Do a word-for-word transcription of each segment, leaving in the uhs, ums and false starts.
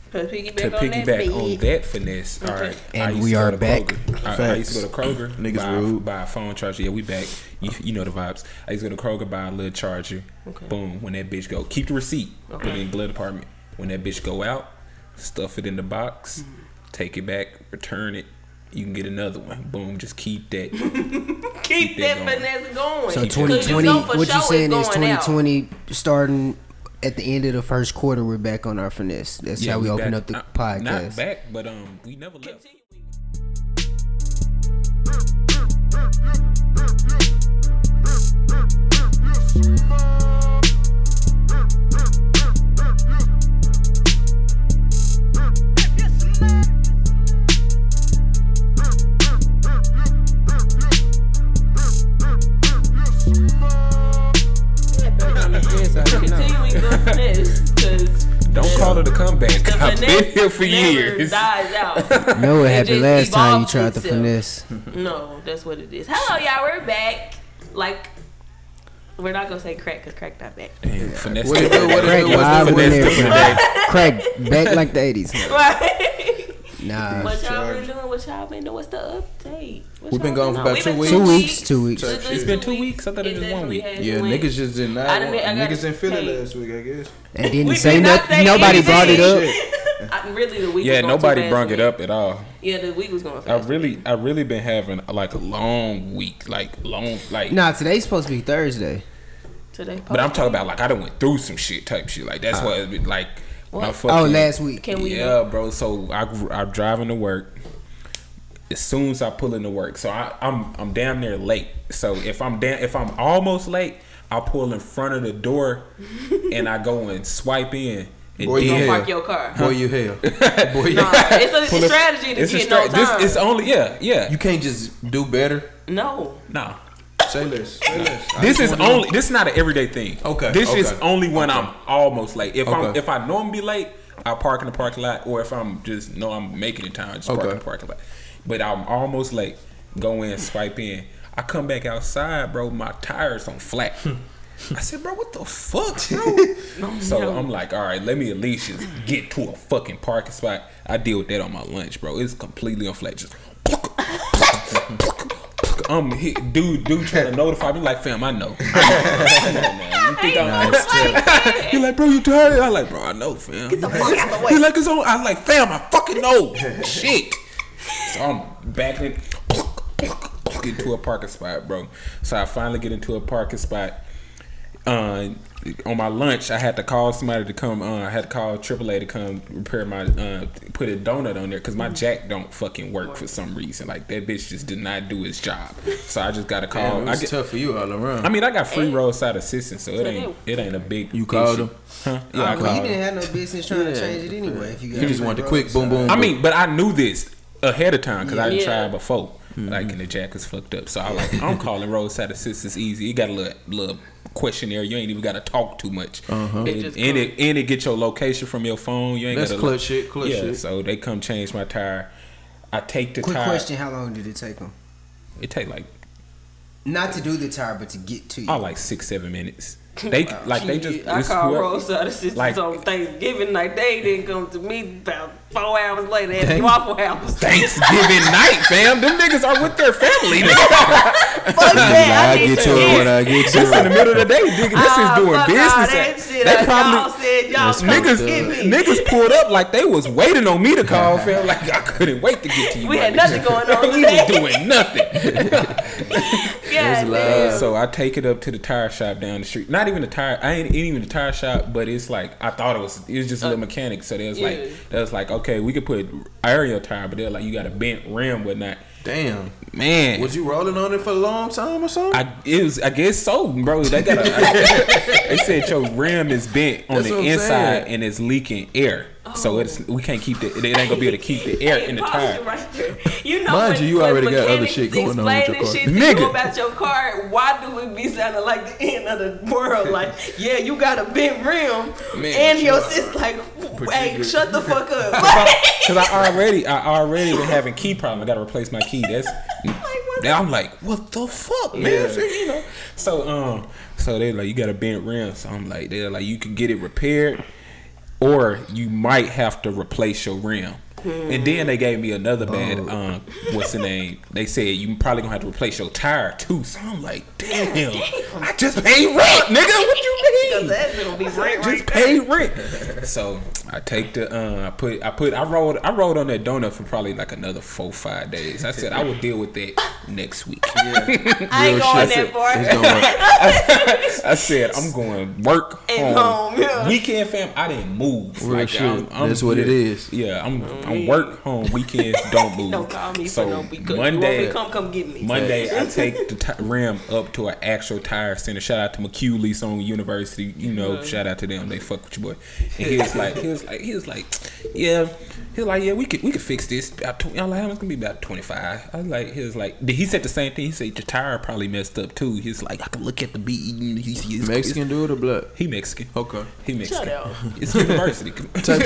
To piggyback, to on, piggyback that on that finesse, all right. And we are back. I, I used to go to Kroger, Niggas buy, rude. buy a phone charger. Yeah, we back. You, you know the vibes. I used to go to Kroger, buy a little charger. Okay. Boom. When that bitch go, keep the receipt. Okay. Put it in the glove department. When that bitch go out, stuff it in the box, mm-hmm. take it back, return it. You can get another one. Boom. Just keep that. keep, keep that, that finesse going. So twenty twenty, you know what sure you saying is twenty twenty out. starting at the end of the first quarter, we're back on our finesse. That's yeah, how we, we open back. up the uh, podcast. Not back, but um, we never left. Continue. Continuing the finesse, because don't call it a comeback. I've been here for never years. Dies out. You know what It happened just last time you evolves tried the itself. finesse. No, that's what it is. Hello, y'all. We're back. Like, we're not gonna say crack because crack not back. Damn, finesse. What it do? What it Craig do? What's live the on finesse there, do? bro. Craig back like the eighties. Right. Nah, What y'all been doing? What y'all been doing? What's the update? What We've been y'all gone for doing? about We've two been weeks. Two weeks, two weeks. Type It's shit. It's been two weeks. I thought it was one definitely week. has Yeah, went. niggas just did not. I done- I got Niggas in Philly hey. last week, I guess. and didn't We say did not nothing. say Nobody brought it anything. up. I, really, the week. Yeah, was going nobody too fast brung for it me. up at all. Yeah, the week was going I fast. really, I really been having like a long week, like long, like. Nah, today's supposed to be Thursday. Today, But I'm talking about like I done went through some shit type shit. Like that's what it be like. What? My fucking, Oh, last week. Can we? Yeah, bro. So I, I'm driving to work. As soon as I pull into work, so I, I'm I'm damn near late. So if I'm damn, if I'm almost late, I'll pull in front of the door, and I go and swipe in. And Boy, you Don't hell. park your car. Boy, you hell. Boy, you Nah, it's a, it's Pull a it- strategy to it's a get stra- no time. This it's only yeah yeah You can't just do better. no. no. Say less. Say less. I This just is wanna know. only this is not an everyday thing. Okay, This is okay, only when okay. I'm almost late. If I'm Okay. if I know I'm be late, I park in the parking lot, or if I'm just know I'm making it time, I just park Okay. in the parking lot. But I'm almost late. Go in, swipe in. I come back outside, bro. My tires on flat. I said, bro, what the fuck, bro? So I'm like, all right, let me at least just get to a fucking parking spot. I deal with that on my lunch, bro. It's completely on flat. Just I'm hit, dude, dude trying to notify me like, fam, I know. I know, man. You think I'm He like, bro, you tired? I like, bro, I know, fam. Get the fuck out the way. He like, it's on. I like, fam, I fucking know. Shit. So I'm backing it, get to a parking spot, bro. So I finally get into a parking spot. Uh, on my lunch, I had to call somebody to come. Uh, I had to call triple A to come repair my, uh, put a donut on there because my jack don't fucking work for some reason. Like that bitch just did not do his job. So I just got to call. Damn, it was I get, tough for you all around. I mean, I got free roadside assistance, so it ain't it ain't a big. You called issue. him? Huh? Yeah, I Well, you called him. didn't have no business trying to change it anyway. If you, got You just free want the roads. quick boom boom. I mean, but I knew this ahead of time because I didn't Yeah. try it before. Mm-hmm. Like, and the jack was fucked up. So I like, I'm calling roadside assistance easy. You got a little, little questionnaire. You ain't even got to talk too much. Uh-huh. They And, just and come. it and it get your location from your phone. You ain't That's got to clutch shit. Clutch Yeah. shit. So they come change my tire. I take the Quick tire. question: how long did it take them? It take like Not to do the tire, but to get to you. oh like six seven minutes. They like they just. I it's called whoever- roadside assistance like- on Thanksgiving night. They didn't come to me about four hours later at Waffle House. Thanksgiving night, fam. Them niggas are with their family. Nigga. Fuck that. I need get to to it eat. when I get to This in the it. middle of the day, nigga. This Ah, is doing fuck all business. that at- shit. They Y'all probably said y'all That's come niggas, get me. niggas pulled up like they was waiting on me to call, fam. Like I couldn't wait to get to you. We my had nigga. nothing going on We was today. doing nothing. Yeah, loud. man. So I take it up to the tire shop down the street. Not even the tire. I ain't, ain't even the tire shop, but it's like I thought it was. It was just a little mechanic. So they was yeah. like, they was like, okay, we could put aerial tire, but they're like, you got a bent rim, whatnot. Damn. Man, Was you rolling on it for a long time or something? I it was I guess so, bro. They got a, they said your rim is bent on That's the what I'm inside saying. and it's leaking air. So it's we can't keep the it ain't gonna be able to keep the air in the Pause tire. it right there. You know, Mind when, you, you when already got other mechanics shit going on with your explaining car. shit to Nigga. you about your car, why do it be sounding like the end of the world? Like, yeah, you got a bent rim, Man, and your sure. sis like, hey, shut the fuck up. Cause I already I already been having key problem. I gotta replace my key. That's what now I'm like, what the fuck, man? Yeah. So, you know. So um so they like you got a bent rim. So I'm like, they're like you can get it repaired. or you might have to replace your rim. And then they gave me another bad, um, what's the name? They said you probably gonna have to replace your tire too. So I'm like, damn, I just paid rent, nigga. What you mean? That's gonna be rent Just right paid rent. So I take the, uh, I put, I put, I rolled, I rolled on that donut for probably like another four, five days. I said I will deal with that next week. I ain't going that far. I, I said I'm going work And home. home, yeah. Weekend fam, I didn't move. Real shit. I'm, I'm That's what it good. is. Yeah, I'm. I'm work home weekends. Don't move. Don't call me so for no because Monday, you want me to come, come get me. Monday, I take the t- rim up to an actual tire center. Shout out to McCuley Song University. You know, Mm-hmm. shout out to them. They fuck with your boy. And he was like, he was like, he was like, yeah. He was like, yeah, we could we could fix this. About twenty, I'm like, it's gonna be about twenty five. I was like, he was like, he said the same thing. He said the tire probably messed up too. He's like, I can look at the B E. He's, he's Mexican dude or black? He Mexican. Okay. He Mexican. Shut up. It's university Type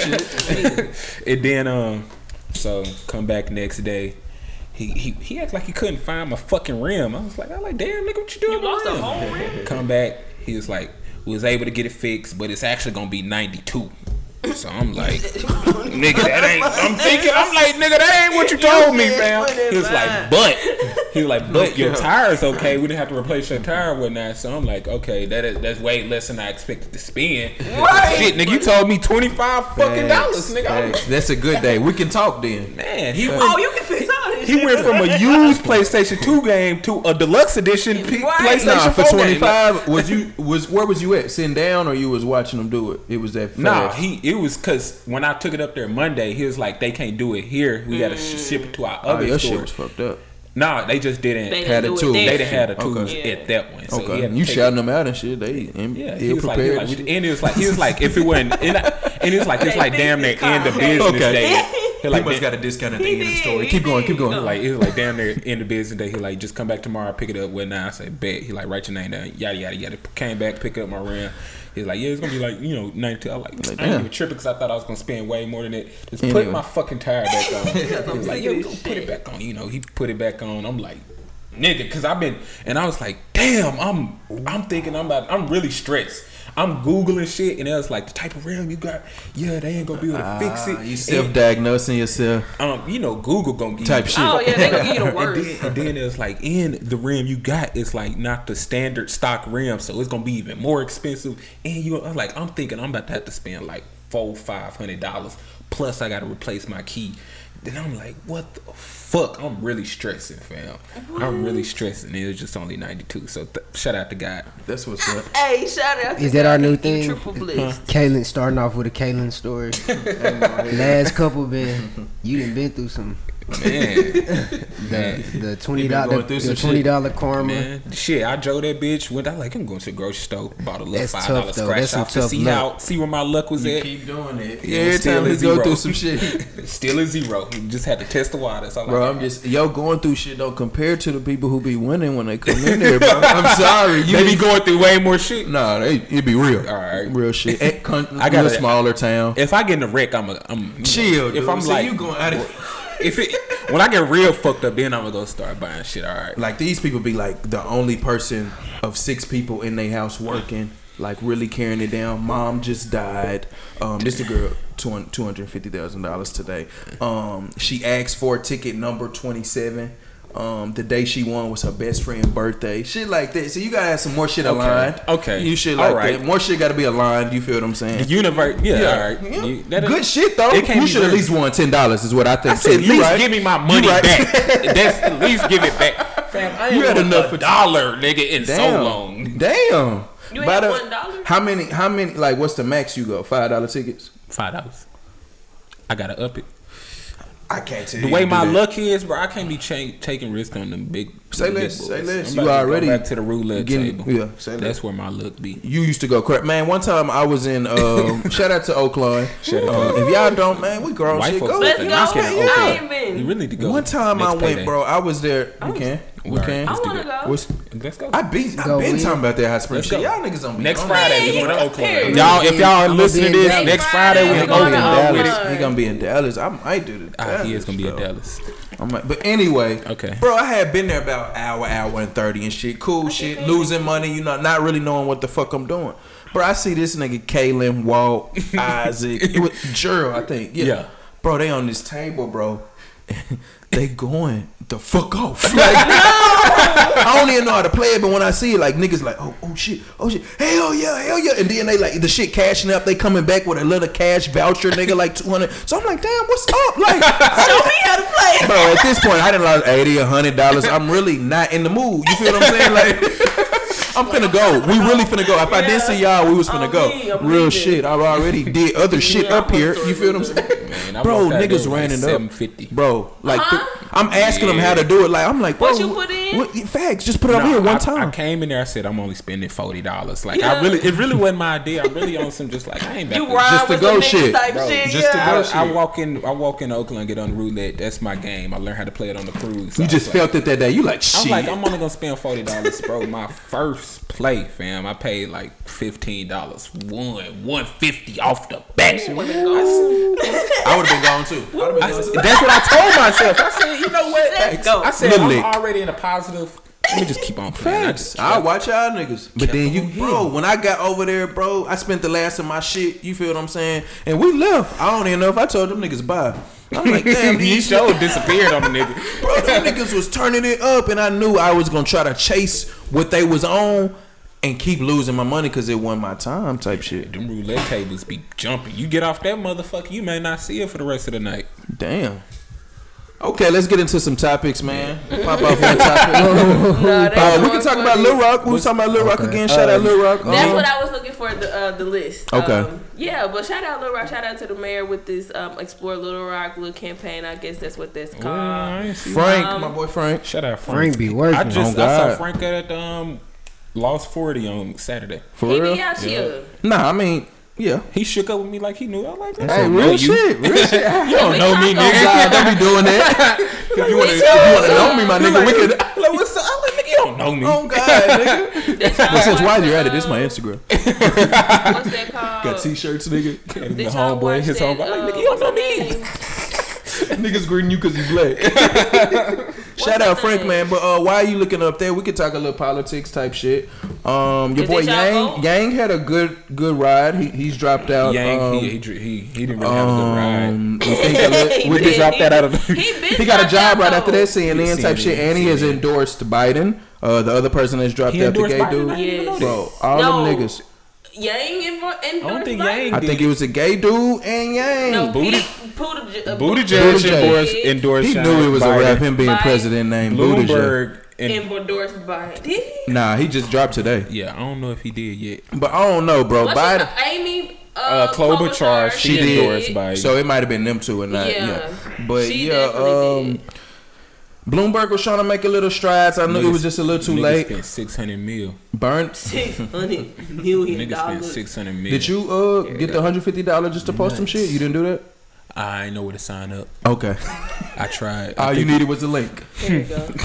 shit. And then um, so come back next day. He he he acted like he couldn't find my fucking rim. I was like, I like, damn, nigga, what you doing? You lost with a the whole rim? rim? Come back. He was like, we was able to get it fixed, but it's actually gonna be ninety-two. So I'm like, nigga, that ain't. I'm thinking, I'm like, nigga, that ain't what you told me, fam. He was like, but he was like, but your tire's okay. We didn't have to replace your tire and whatnot. So I'm like, okay, that is that's way less than I expected to spend. Right. Shit, nigga, you told me twenty-five fucking dollars, nigga. Facts. That's a good day. We can talk then. Man, he Oh, went, you can fix all this he shit. went from a used PlayStation two game to a deluxe edition P- Right. PlayStation Nah, for four game. twenty-five, was you was where was you at? Sitting down or you was watching them do it? It was that fast. Nah, he it was because when I took it up there Monday, he was like, they can't do it here. We gotta sh- ship it to our Oh, other your shit stores. was fucked up. Nah, they just didn't. They Had didn't a do tool. it They there. didn't have the tools Okay. at that one. So he Okay, had to you take shouting it. them out and shit. They ain't Yeah, he he was like, he was prepared. like, and it was like, he was like, if it wasn't, and, I, and it was like, it's like damn near end of business Okay. day. He like, must damn- got a discount at the He end of the did, story. he Keep going, did. keep going. like it was like damn near end of business day. He like, just come back tomorrow, pick it up. What now? I said, bet. He like, write your name down. Yada yada yada. Came back, pick up my rim. He's like, yeah, it's gonna be like, you know, ninety-two. I was like, Like, I ain't damn. even tripping because I thought I was gonna spend way more than that. Just Anyway. put my fucking tire back on. He was like, yeah, we sick of gonna this put it shit. back on. You know, he put it back on. I'm like, nigga, because I've been, and I was like, damn, I'm, I'm thinking I'm about, I'm really stressed. I'm Googling shit, and it was like, the type of rim you got, yeah, they ain't gonna be able to fix it. Ah, you And, self-diagnosing yourself. um, you know, Google gonna give Type you shit. Oh, yeah, they gonna give you the and worst. then, and then it's like in the rim you got, it's like not the standard stock rim, so it's gonna be even more expensive. And you, I'm like, I'm thinking I'm about to have to spend like four, five hundred dollars plus I gotta replace my key. Then I'm like, what the fuck? I'm really stressing, fam. I'm really stressing. It was just only ninety-two. So th- shout out to God. That's what's up. Hey, shout out. Is to that our God. new You thing? Triple bliss. Kaylin starting off with a Kaylin story. Last couple been you done been through some Man, the the twenty You been dollar going through the some twenty shit. dollar karma. man, shit, I drove that bitch. Went out like I'm going to the grocery store, bought a little That's five tough, dollar though. scratch That's some off to tough see luck. how see where my luck was You at. keep doing it. Yeah, Every still time we is go zero. through some shit. Still a zero. You just had to test the water. That's all Bro, I I'm just yo going through shit though compared to the people who be winning when they come in there, bro. I'm sorry, you They be going through way more shit. Nah, they it be real. All right. Real shit. At con- I got real a- smaller town. If I get in a wreck, I'm a I'm you know, Chill, If dude. I'm So like you going out of if it when I get real fucked up, then I'm gonna go start buying shit. All right. like these people be like the only person of six people in their house working, like really carrying it down. Mom just died. Um, this the girl two hundred fifty thousand dollars today. Um, she asked for ticket number twenty seven. Um, the day she won was her best friend's birthday. Shit like that. So you gotta have some more shit Okay. aligned. Okay. You shit like All right. that. More shit gotta be aligned. You feel what I'm saying? The universe. Yeah. Yeah. All right. Yeah. You- that is- Good shit though. It can't You be should at very- least won ten dollars. Is what I think. I said, at too. You least right. give me my You money right. back. That's at least give it back. Fam, I ain't You had won enough a for- dollar, nigga, in Damn. so long. Damn. You By ain't the- one dollar? How many? How many? Like, what's the max you go? Five dollar tickets. Five dollars. I gotta up it. I can't tell The way my luck is, bro, I can't be cha- taking risk on them big. Say big less, boys. say less. I'm You about to already go back to the roulette getting- table. yeah, say less. That's where my luck be. You used to go crap, man. One time I was in. Um, shout out to Oakland. Shout out. Uh, if y'all don't, man, we grown White shit. folks Go. like Let's that. go. Knocking I in ain't Oakland. been. You really need to go. One time next I went, payday. bro. I was there. We was- can. We All right, can. I let's do wanna that. go. What's, Let's go. I be. I Go been in. talking about that hot spring Let's shit. go. Y'all niggas don't be Next on Friday Man, we going to you Oakland. period. Y'all, if y'all I'ma listening to be in this Dallas. next Friday, He we Next gonna going be in to Friday. with Dallas. it. He gonna be in Dallas. I might do the. Ah, he is gonna be in so. Dallas. I'm like, but anyway, Okay. bro. I had been there about hour, hour and thirty and shit. Cool shit, losing money. You know, not really knowing what the fuck I'm doing. Bro, I see this nigga Kalen, Walt, Isaac, it was Gerald, I think. Yeah. Yeah. Bro, they on this table, bro. They going the fuck off. Like, I don't even know how to play it, but when I see it, like niggas like, oh, oh shit, oh shit, hell yeah, hell yeah, and then they like the shit cashing up. They coming back with a little cash voucher, nigga, like two hundred. So I'm like, damn, what's up? Like, Show me how to play. bro, at this point, I done lost eighty, a hundred dollars. I'm really not in the mood. You feel what I'm saying? Like. I'm finna go. We really finna go. If I didn't see y'all, we was finna I'm go. me, I'm Real leaving. shit. I already did other shit Yeah, up I'm here. gonna You feel what I'm saying? Man, I Bro, walked out niggas there ran like it seven up. fifty. Bro, like Huh? th- I'm asking them Yeah. how to do it. Like I'm like, bro, What you put in? What, facts. Just put it over No, here one I, time. I came in there. I said I'm only spending forty dollars. Like Yeah. I really, it really wasn't my idea. I'm really on some just like I ain't about You to- ride Just to with go some niggas shit, type bro, shit. just to yeah. go I, I walk in. I walk in Oakland, get on the roulette. That's my game. I learned how to play it on the cruise. So You I just was like, felt it that day. You like shit. I'm like, I'm only gonna spend forty dollars, bro. My first play, fam. I paid like fifteen dollars. One, one fifty off the bat. I would have been gone too. I would've been gone too. That's what I told myself. I said, you know what? Let's go. I said, Little I'm lick. already in a positive. Let me just keep on playing. I just I watch y'all niggas. But kept then you, on hitting. bro, when I got over there, bro, I spent the last of my shit. You feel what I'm saying? And we left. I don't even know if I told them niggas bye. I'm like, damn, you these show disappeared on the nigga. bro, them niggas was turning it up, and I knew I was gonna try to chase what they was on and keep losing my money because it wasn't my time type shit. Them roulette tables be jumping. You get off that motherfucker, you may not see it for the rest of the night. Damn. Okay, let's get into some topics, man. Pop off one topic. No, that's Uh, we so can talk funny. about Lil Rock. We was talking about Lil Rock Okay. again. Shout out Lil Rock. That's Um, what I was looking for, the uh, the list. Okay. Um, yeah, but shout out Lil Rock. Shout out to the mayor with this um, Explore Little Rock little campaign. I guess that's what that's called. Well, I ain't see Frank, Um, my boy Frank. Shout out Frank. Frank be working. I just Oh, I saw God. Frank at um Lost forty on Saturday. For he real? be out here. Nah, I mean, yeah. He shook up with me like he knew. I like that. Hey, I real know you. shit, real shit. You don't know me, Oh nigga. God, don't be doing that. If you wanna, if you wanna know me, my nigga, we could. Like, what's up? I'm like, nigga, you don't know me. Oh God, nigga. Did y'all Well, since watch while the, you're at it, this is my um, Instagram. What's that called? Got t-shirts, nigga. And Did the y'all homeboy, watch his that, homeboy. I'm like, uh, nigga, you don't know what's me. her name? Niggas greeting you because you black. Shout out his Frank, name? man. But uh, why are you looking up there? We could talk a little politics type shit. Um, your Is boy it y'all Yang, vote? Yang had a good good ride. He he's dropped out. Yang, um, he, he he he didn't really have a good ride. um, we think a little- He We been- just dropped that out of the. He, been he got a dropped job out, right after though. that, C N N type C N N, shit, and he has C N N. endorsed Biden. Uh, the other person that's dropped He out, the endorsed gay Biden? dude. I didn't even know Yes. Bro, all No. them niggas. Yang and I don't think Yang I think it was a gay dude and Yang. No, Booty- Pete, Buttigieg, uh, Buttigieg Buttigieg. endorsed endorsed. He Sean knew it was Biden. a rap. Him being Biden. president named Buttigieg. Bloomberg and and endorsed Biden. Did he? Nah, he just dropped today. yeah, I don't know if he did yet. But I don't know, bro. What's Biden. your- Amy uh, Uh, Klobuchar, she, She did. endorsed Biden. So it might have been them two and not yeah. Yeah. But She yeah, definitely um, did. Bloomberg was trying to make a little strides. I knew it was just a little too Niggas late. Spent six hundred mil. Burnt. Six hundred million Niggas spent dollars. six hundred mil. Did you uh get the hundred fifty dollars just to post some shit? You didn't do that. I ain't know where to sign up. Okay. I tried. I All you think- needed was a link. There you go.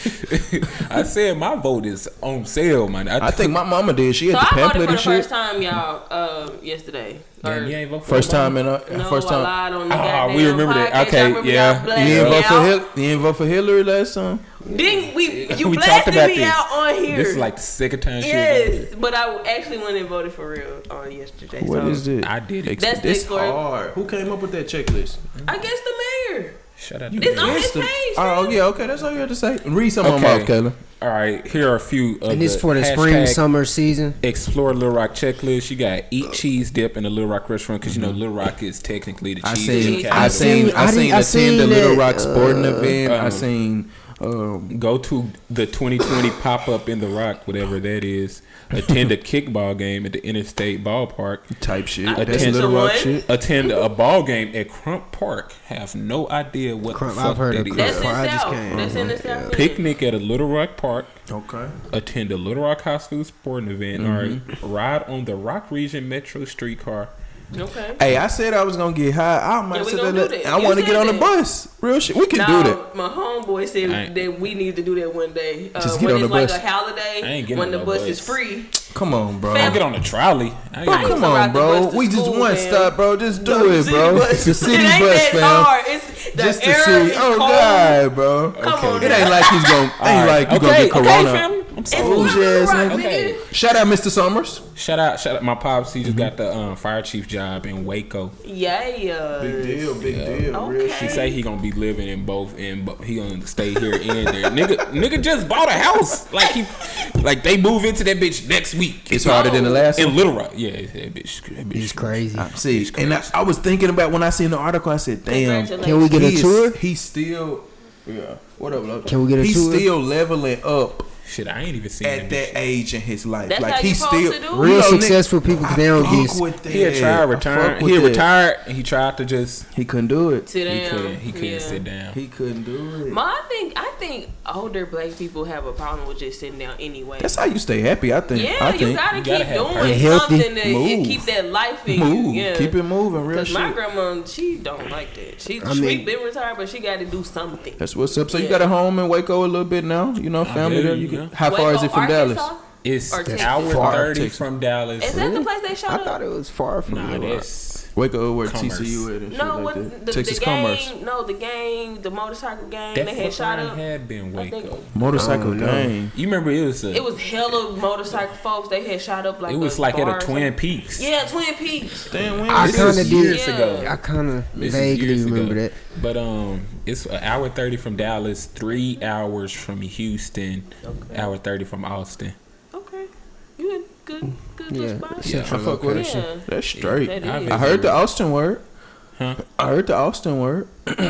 I said my vote is on sale, man. I think my mama did. She So had the I voted pamphlet for and the shit. first time, y'all, um, yesterday. Or, Man, you ain't vote for First Obama? time in a no, first I time. lied on the Ah, goddamn we remember that. podcast. Okay, Y'all remember yeah. y'all You blasted didn't me vote for out? Hil- You didn't vote for Hillary last time. Didn't we? You We talked blasted about me this. out on here. This is like the second time she yes, but I actually went and voted for real on yesterday. What so is this? I did it. That's the This story. hard. Who came up with that checklist? I guess the mayor. Shut up. It's on his Yes, the- page. Oh man. yeah, okay. That's all you had to say. Read some of them Okay. off, Kayla. All right, here are a few of And it's the for the spring hashtag summer season. Explore Little Rock checklist. You got eat cheese dip in the Little Rock restaurant because you know Little Rock is technically the Mm-hmm. I cheese. seen, Cheese I capital. seen, I I seen, did- I attend seen the Little that, Rock sporting uh, event. I um, seen, um, Go to the twenty twenty pop up in the Rock, whatever that is. Attend a kickball game at the Interstate Ballpark. type shit. I That's been Little to Rock one. shit. Attend a ball game at Crump Park. Have no idea what Crump- the fuck I've heard that of is. That's in Before I just South. came. That's in the Mhm. South. Picnic at a Little Rock Park. Okay. Attend a Little Rock High School sporting event. Mm-hmm. Or ride on the Rock Region Metro streetcar. Okay. Hey, I said I was gonna get high. I might Yeah, we say gonna that. do that. I You want to said get on the that. bus. Real shit. We can Now, do that. my homeboy said Ain't- that we need to do that one day. Uh, Just get when on it's the like bus. a holiday, I ain't getting when on the no bus bus. is free. Come on, bro. I'll get on the trolley. I ain't Bro, gonna- I Come used to on, ride the bro. bus to We just school, one man. stop, bro. Just do The it, city bro. bus. The city it ain't bus, that fam. hard. It's the Just to air see. is Oh cold. God, bro. Come on, It now. ain't like he's gonna. Ain't All right. like you okay, gonna get corona. Okay, fam. I'm It's so Bougie Little ass Rock, nigga. Okay. Shout out Mister Summers. Shout out, shout out my pops. He just got the um, fire chief job in Waco. Yeah. big deal. Okay. He say he gonna be living in both, and he gonna stay here and there. nigga, nigga just bought a house. Like he, like they move into that bitch next week. It's harder than the last in one. Little Rock. Yeah, that bitch. That bitch It's crazy. I see, and I, I was thinking about when I seen the article. I said, "Damn, Congratulations. Can we get a he is- tour? He's still, yeah. What up, love? Can we get a He's tour? still leveling up Shit, I ain't even seen at that bitch. age in his life. That's like how you he's supposed still to do it. Real You know, successful people, 'cause they don't I fuck get. with that. He had tried I retire. fuck with He had that. retired, and he tried to just. He couldn't do it. Sit He down. couldn't. He couldn't Yeah. sit down. He couldn't do it. Ma, I think I think older black people have a problem with just sitting down anyway. That's how you stay happy. I think. yeah, I you think. gotta You keep gotta have doing purpose. Healthy. something to Move. keep that life in Move. you. Yeah. Keep it moving. Real Cause my shit. grandma, she don't like that. She I she mean- been retired, but she got to do something. That's what's up. So you Yeah. got a home in Waco a little bit now. You know, family do, there. You yeah. can, how far is Waco, it from Arkansas? Dallas? It's Or an Texas. hour Far, thirty Texas. from Dallas. Is that the place they shot I up? thought it was far from Nah, Little Rock. that's Waco, where Commerce. T C U at and shit No, like what that. the, Texas the gang? Commerce. No, the gang, the motorcycle gang. that they had shot fucking up. had been I think Waco. Motorcycle Oh, no. gang. You remember it was a, it was hella motorcycle folks. They had shot up like it was a like at bar a or Twin something. Peaks. Yeah, Twin Peaks. Damn, when I This kind is of years did. ago. I kind of This is vaguely years remember ago. that. But um, it's an hour thirty from Dallas, three hours from Houston, Okay. hour thirty from Austin. Okay, you in good, good Yeah. little spot. Yeah, I Central fuck with it. Yeah. That's straight. That I is. I heard the Austin word. Huh? I heard the Austin word.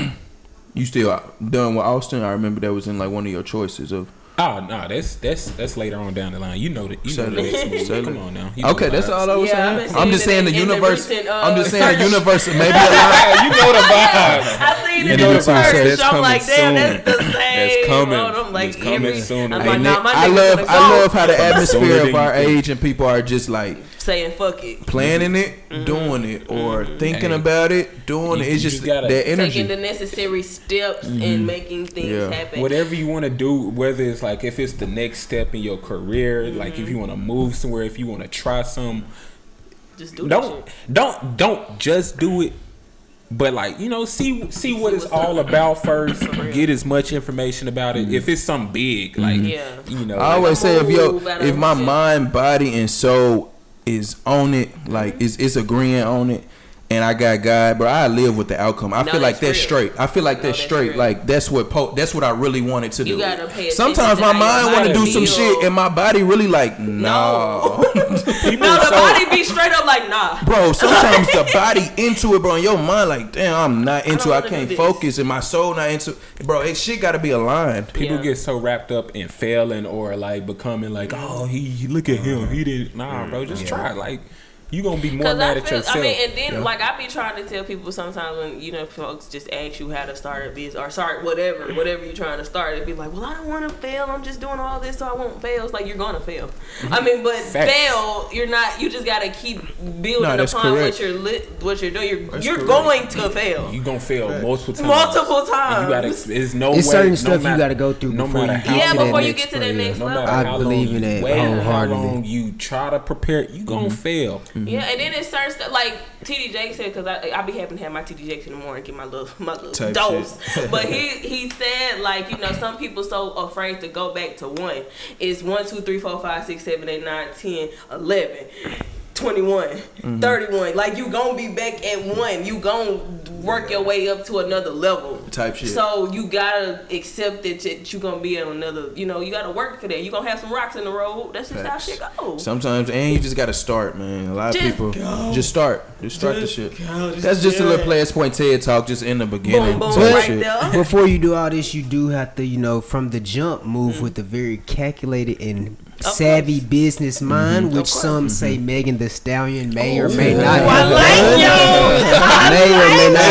You still done with Austin? I remember that was in like one of your choices of. Oh no, that's that's that's later on down the line. You know that. You know Settle the it. next movie. Settle Come it. on now. You know Okay, the that's vibes. all I was Yeah, I've saying. been I'm just seeing saying it the in the universe. recent, uh, I'm just saying the universe. Maybe a lot. you know the vibes. I seen You it know in the the vibes. church. That's I'm coming like, damn, soon. that's the same. That's coming. Bro. I'm like, It's coming every, soon. I'm Hey, like, Hey, nah, Nick, my I niggas love gonna I go. love how the atmosphere Sooner of than our you think. age and people are just like saying fuck it. planning it, doing it, or thinking Hey. about it, doing You- it. It's you just just gotta- that energy. Taking the necessary steps and making things Yeah. happen. Whatever you want to do, whether it's like if it's the next step in your career, like if you want to move somewhere, if you want to try some, Just do don't that don't don't just do it, but like you know, see see what it's what's all up. about first. For real. Get as much information about it. If it's something big, like Yeah. you know, I always say if yo, move out if of my shit. mind, body, and soul is on it, like is is agreeing on it, and I got God, bro, I live with the outcome. I No, feel like that's that's real. straight. I feel like No, that's that's straight. real. Like that's what po- that's what I really wanted to You do. gotta pay attention Sometimes to my how mind your want to body do some feel. shit, and my body really like no. people No, the so- body be straight up like nah. Bro, sometimes the body into it, bro, and your mind like, damn, I'm not into it. I wanna do can't this. focus, and my soul not into it. Bro, it shit got to be aligned. People Yeah. get so wrapped up in failing or like becoming like, oh, he, he look at him, he did. Nah, bro, just try. Like, you gonna be more Cause mad I at feel, yourself. I mean, and then Yeah. like I be trying to tell people sometimes when you know folks just ask you how to start a business or start whatever, whatever you're trying to start, it'd be like, well, I don't want to fail. I'm just doing all this so I won't fail. It's like you're gonna fail. I mean, but Facts. fail, you're not. You just gotta keep building No, that's upon correct. what you're lit, what you're doing. You're That's you're correct. going to fail you gonna fail multiple times. multiple And times. you gotta. There's no It's way. certain no stuff you matter- gotta go through No before matter you how. get yeah, to that before you next get to that point, next No level. matter I how believe long in you that wait, how wholeheartedly. long you try to prepare, you gonna fail. Yeah, and then it's certain stuff like T D J said, because I I be having to have my T D J in the morning, get my little my little Type dose. shit. But he he said like you know some people so afraid to go back to one. It's one, two, three, four, five, six, seven, eight, nine, ten, eleven. twenty-one, Mm-hmm. thirty-one. Like you gonna be back at one. You gonna work your way up to another level. Type shit. So you gotta accept that that you gonna be at another. You know you gotta work for that. You gonna have some rocks in the road. That's just Facts. how shit goes. Sometimes, and you just got to start, man. A lot of Just people just start. Just start Just the shit. go, just That's just a do little it. players point TED talk just in the beginning. Boom, boom, type right shit. there. Before you do all this, you do have to, you know, from the jump, Mm-hmm. move with a very calculated and savvy business mind, which course. some say Megan Thee Stallion may or may not Ooh, I have like done. you. May or may not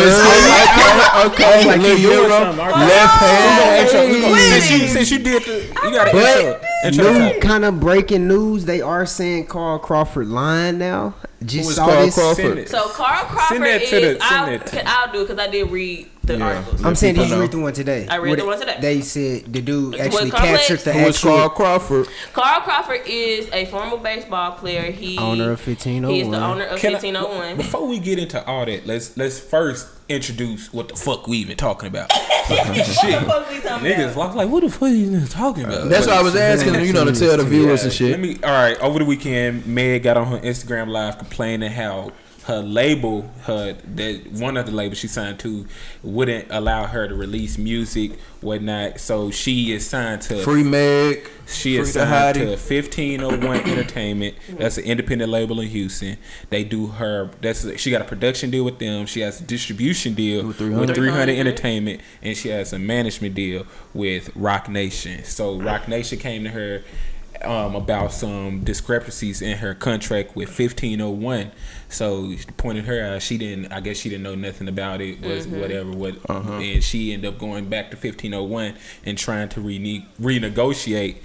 have done. Okay, Like you little doing Euro, something, Mark. left We hand. gonna intro- we gonna- Hey. Since you since you did the, you gotta But intro. intro new the kind of breaking news, they are saying Carl Crawford lying now. Just Who is saw Carl this. Crawford? Send it. So Carl Crawford Send that is. to the- send I'll, that to- I'll do it because I did read the Yeah. articles. I'm saying, did you know. read the one today? I read Where the one today. They said the dude It's actually what Complex? captured the Who is actual Carl Crawford? Carl Crawford is a former baseball player. He owner of fifteen oh one. He is the owner of Can I- fifteen oh one. Before we get into all that, let's let's first introduce what the fuck we even talking about. Shit, niggas like, like, what the fuck you even talking about? That's why I was asking, you know, to tell the viewers and Let shit. me. All right. Over the weekend, Meg got on her Instagram live complaining how her label, her that one of the labels she signed to, wouldn't allow her to release music, whatnot. So she is signed to Free Meg. She is Free the signed Hottie. to fifteen oh one Entertainment. That's an independent label in Houston. They do her. That's she got a production deal with them. She has a distribution deal With with three hundred. three hundred Entertainment, and she has a management deal with Rock Nation. So Rock Nation came to her um, about some discrepancies in her contract with fifteen oh one. So she pointed her out. She didn't. I guess she didn't know nothing about it. Was Mm-hmm. whatever. What? Uh-huh. And she ended up going back to fifteen oh one and trying to rene- renegotiate.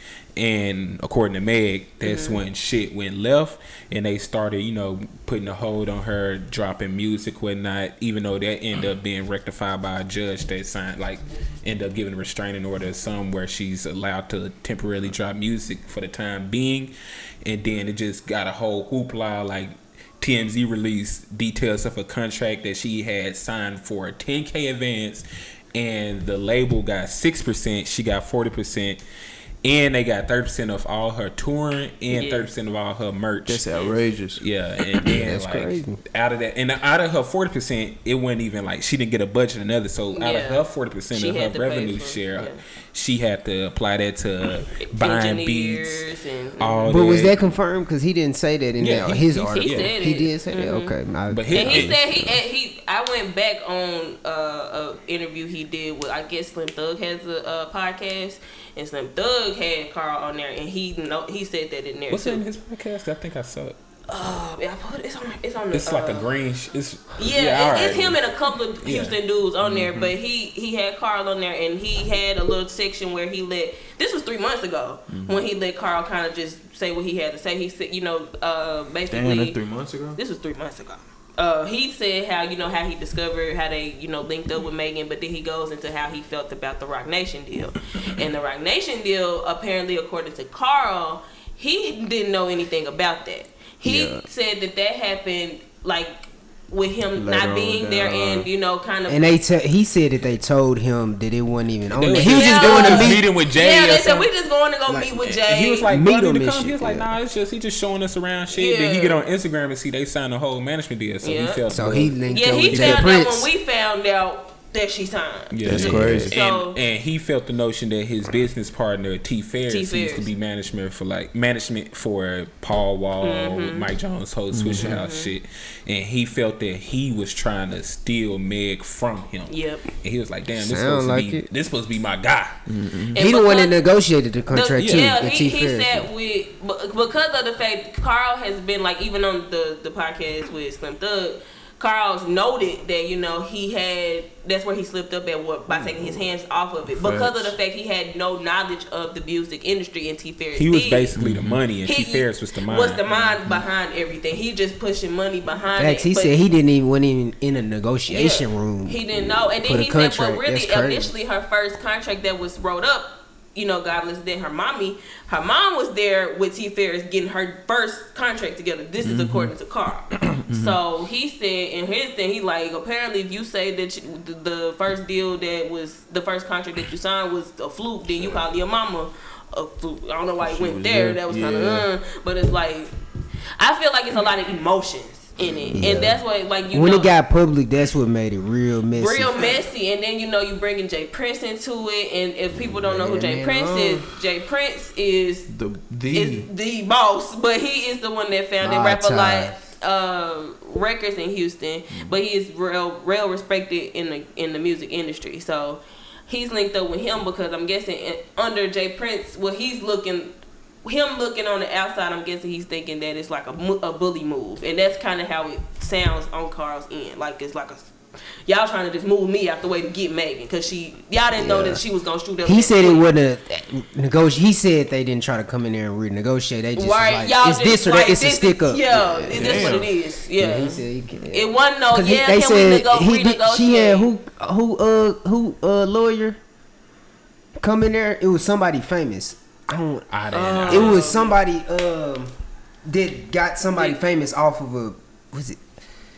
And according to Meg, that's Mm-hmm. when shit went left, and they started, you know, putting a hold on her, dropping music, whatnot. Even though that ended up being rectified by a judge that signed, like, ended up giving a restraining order, some where she's allowed to temporarily drop music for the time being, and then it just got a whole hoopla, like. T M Z released details of a contract that she had signed for a ten K advance, and the label got six percent, she got forty percent, and they got thirty percent of all her touring and Yeah. thirty percent of all her merch. That's outrageous. Yeah, and then That's like crazy. out of that, and out of her forty percent, it wasn't even like she didn't get a budget or another. So out Yeah. of her forty percent She of her had to pay revenue for- share, yeah. she had to apply that to buying beats, Engineers and all But was that. that confirmed? Because he didn't say that in Yeah, that, he- his he said- article. He said He it. did say that. Mhm. Okay, I, But his- And he Yeah. said he and he. I went back on uh, a interview he did with, I guess Slim Thug has a, a podcast, and Slim Thug had Carl on there, and he know he said that in there What's too. in his podcast? I think I saw it. Uh, yeah, I put it's on. It's on the. It's like a uh, green. Sh- it's Yeah, yeah, it- all it's right. him and a couple of Yeah. Houston dudes on there, Mhm. but he he had Carl on there, and he had a little section where he let. This was three months ago Mm-hmm. when he let Carl kind of just say what he had to say. He said, you know, uh, Damn, basically. that's three months ago. This was three months ago. Uh, he said how, you know, how he discovered how they, you know, linked up with Megan, but then he goes into how he felt about the Rock Nation deal. And the Rock Nation deal, apparently, according to Carl, he didn't know anything about that. He Yeah. said that that happened, like, with him Later not on being down there the line. and, you know, kind of. and they te- he said that they told him that it wasn't even on They there. was He was just Yeah. going to He was meet. meeting with Jay. yeah, or they said, something. we just going to go Like, meet with And Jay. he was like, Meet "Bro, I need him to and come." He was shit, like, yeah. "Nah, it's just he just showing us around shit." Then he Yeah. get on Instagram and see they signed a whole management deal, so he Yeah. felt So he linked yeah, up he with Jay found out Prince. when we found out that she signed. Yeah, That's yeah. crazy. So- And, and he felt the notion that his business partner T Ferris T. used Ferris. to be management for like management for Paul Wall, Mm-hmm. Mike Jones' whole Swisher House shit, and he felt that he was trying to steal Meg from him. Yep. And he was like, "Damn, this Sound supposed like to be it. this supposed to be my guy." And He the one that because- negotiated the contract The- too. Yeah, the he, T he Ferris. said with bu- because of the fact Carl has been like, even on the the podcast with Slim Thug, Carl's noted that, you know, he had, that's where he slipped up at what by taking his hands off of it because of the fact he had no knowledge of the music industry, and T Ferris He was did. basically the money, and He- T Ferris was the mind. Was the mind behind everything. He just pushing money behind Facts. it. He but- said he didn't even went in in a negotiation yeah, room. He didn't know, and for then the he said, contract. but really, That's crazy. initially, her first contract that was wrote up, you know, God bless then her mommy, her mom was there with T Ferris getting her first contract together. This is according to Carl. So he said, in his thing, he like, apparently if you say that you, the, the first deal that was, the first contract that you signed was a fluke, then you call your mama a fluke. I don't know why he went was there. there. That was kind of, Yeah. uh, but it's like, I feel like it's a lot of emotions in it. Yeah. And that's why, like, you when know. it got public, that's what made it real messy. Real messy, and then you know you bringing Jay Prince into it, and if people don't know who Man, Jay man, Prince oh. is, Jay Prince is The the is the boss, but he is the one that founded Ah, Rap A Lot time. uh, Records in Houston, but he is real real respected in the in the music industry. So he's linked up with him because I'm guessing in, under Jay Prince, well, he's looking. Him looking on the outside, I'm guessing he's thinking that it's like a, mu- a bully move, and that's kind of how it sounds on Carl's end. Like it's like a, y'all trying to just move me out the way to get Megan because she y'all didn't yeah. know that she was gonna shoot up. He said it wasn't a negotiate. He said they didn't try to come in there and renegotiate. They just right. like y'all it's just, this or right, that. It's this, a stick up. Yeah, yeah. it's just what it is. Yeah, yeah he said he can, it wasn't no. Yeah, he, can they said we nego- he did, renegotiate? She had who who uh who uh lawyer come in there. It was somebody famous. I don't. I didn't uh, know. It was somebody um that got somebody yeah. famous off of a was it.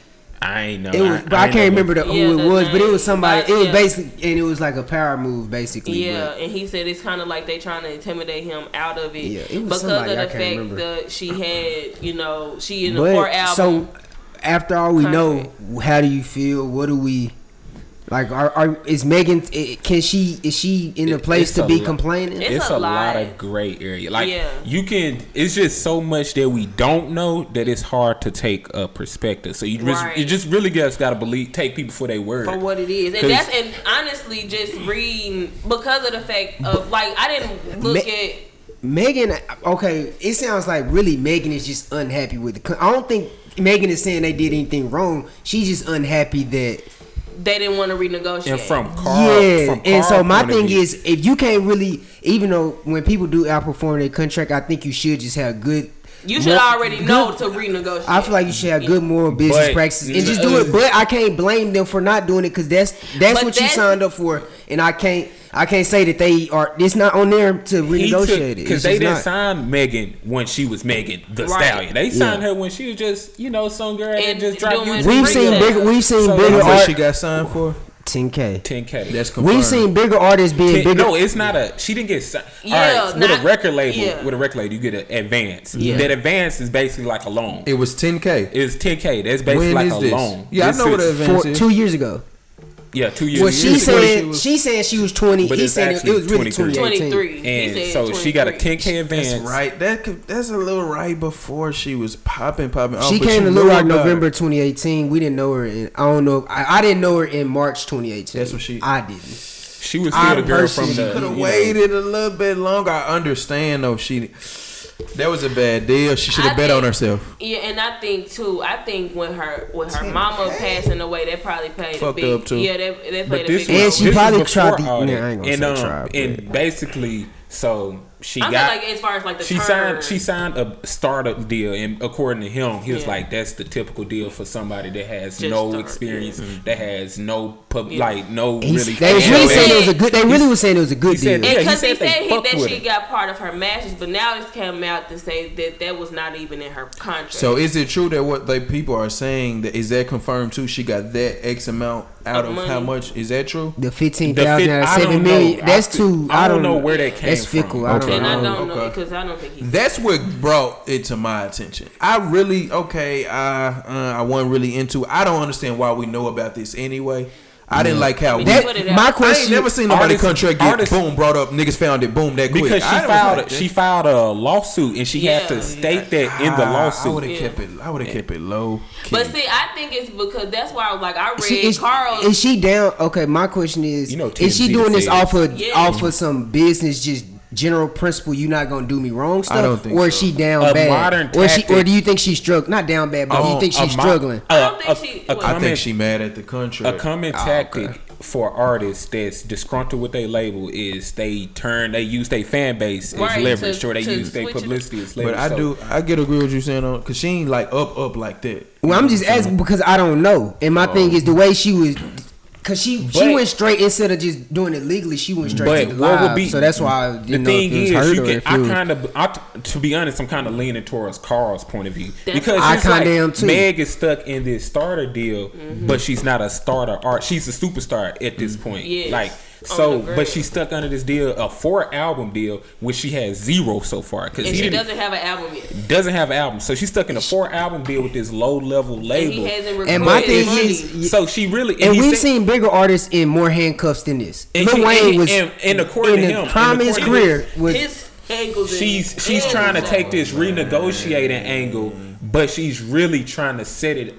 I ain't know. It was, I, but I, I can't remember the, who yeah, it the was. name. But it was somebody. But, it was yeah. basically, and it was like a power move, basically. Yeah, but, and he said it's kind of like they trying to intimidate him out of it. Yeah, it was because somebody, of the I can't fact remember. that she had, you know, she in the but, four album. So after all we contract. know, how do you feel? What do we? Like, are, are is Megan? Can she? Is she in a place to be lot, complaining? It's, it's a, a lot. lot of gray area. Like yeah. you can. It's just so much that we don't know that it's hard to take a perspective. So you just right. you just really just gotta believe, take people for their word for what it is, and that's and honestly just reading because of the fact of like I didn't look Me- at Megan. Okay, it sounds like really Megan is just unhappy with it. I don't think Megan is saying they did anything wrong. She's just unhappy that. They didn't want to renegotiate. And from Carl, yeah, from and so my point of thing view. is, if you can't really, even though when people do outperform their contract, I think you should just have good. You should more, already good, know to renegotiate. I feel like you should have good moral business But- practices and just do it. But I can't blame them for not doing it because that's that's But what you that's- signed up for, and I can't I can't say that they are. It's not on them to renegotiate it because they just didn't not. sign Megan when she was Megan the Right. Stallion. They signed Yeah. her when she was just you know some girl that And just dropped doing you. We've seen Bring bigger. We've seen So bigger that's How much art. she got signed for? ten K. ten K. That's confirmed. We've seen bigger artists being Ten- bigger. No, it's not a. She didn't get signed. Yeah, All right, with not- a record label, yeah. with a record label, you get an advance. Yeah. That advance is basically like a loan. It was ten K. It's ten K. That's basically When like is a this? loan. Yeah, This I know what is- an advance for is. two years ago. Yeah, two years. Well, she years ago. said she was- she said she was twenty. But He it's said it, actually it was really twenty-three. twenty eighteen. twenty-three. He And said so she got a twenty-three. ten K advance. That's right. That could, that's a little right before she was popping, popping. off, She but came you to knew Little Rock about her. November twenty eighteen. We didn't know her in. I don't know. I, I didn't know her in March twenty eighteen. That's what she- I didn't. She was I still the girl from personally the. Could have you know, waited a little bit longer. I understand though. She that was a bad deal. She should I have bet think- on herself. Yeah, and I think too. I think when her with her mama passing away, that probably played Fucked a big. up, too. Yeah, that, that But played a this big was, And she this probably was before tried to- all nah, that. I ain't gonna and say um, try, but- and basically, so she I got. feel like as far as like the she term, signed. She signed a startup deal, and according to him, he was Yeah. like, "That's the typical deal for somebody that has Just no start, experience, yeah. that has no pub, Yeah. like no He's, really." they was Yeah, really they- saying it was a good. They really was saying it was a good he said- deal. Yeah, he because said they they said he, fucked that with she her. got part of her matches, but now it's come out to say that that was not even in her contract. So is it true that what they people are saying that is that confirmed too? She got that X amount out Of of money. how much? Is that true? The fifteen The thousand fit- out of I don't seven know. million. I That's could- too. I I don't don't know where that came That's from. fickle. I don't Okay. and I know. don't know Okay. because I don't think he's. That's what brought it to my attention. I really okay. I uh, I wasn't really into it. I don't understand why we know about this anyway. I didn't like how we. That- That, Put it out. my I ain't question. never seen nobody Artists- contract get artists- boom brought up. Niggas found it boom that quick. Because she I was filed, like, she filed a lawsuit, and she had Yeah. to state that in the Ah, I lawsuit. would have Yeah. kept it. I would have kept it low. But see, I think it's because that's why I was like I read She, is, Carl. is she down? Okay, my question is: You know, is she T M Z doing this said- off of Yeah. off of some business, just general principle? You not gonna do me wrong stuff, I don't think or is so. she down A bad? modern or she, or tactic- do you think she's struggling? Not down bad, but do Oh, you think she's a mo- struggling? I don't a- think a- she- a well, I comment- think she mad at the A contract. common Oh, tactic okay. for artists that's disgruntled with their label is they turn, they use their fan base as Right, leverage, to- or they to use their switch it. publicity as leverage. But I So- do. I get agree with you saying on because she ain't like up up like that. Well, I'm just asking because I don't know, and my thing is the way she was. Cause she she But- went straight instead of just doing it legally. She went straight But to the what live. would be so that's why I the didn't know thing if it was is, her you or can. if I it was. kind of, I, to be honest, I'm kind of leaning towards Carl's point of view That's because I it's kinda like am too. Meg is stuck in this starter deal, Mm-hmm. but she's not a starter art. She's a superstar at this point. Yes. Like On so, the but grid. she's stuck under this deal, a four album deal, which she has zero so far because and he she didn't- doesn't have an album yet. doesn't have an album. So she's stuck in a four album deal with this low level And label. he hasn't recorded And my his thing money. is, So she really and he we've said- seen bigger artists in more handcuffs than this. And Lil he- Wayne and- was and- and according in to the him- prime and of his according career was his angles. she's and- she's trying to and- take this renegotiating angle, but she's really trying to set it up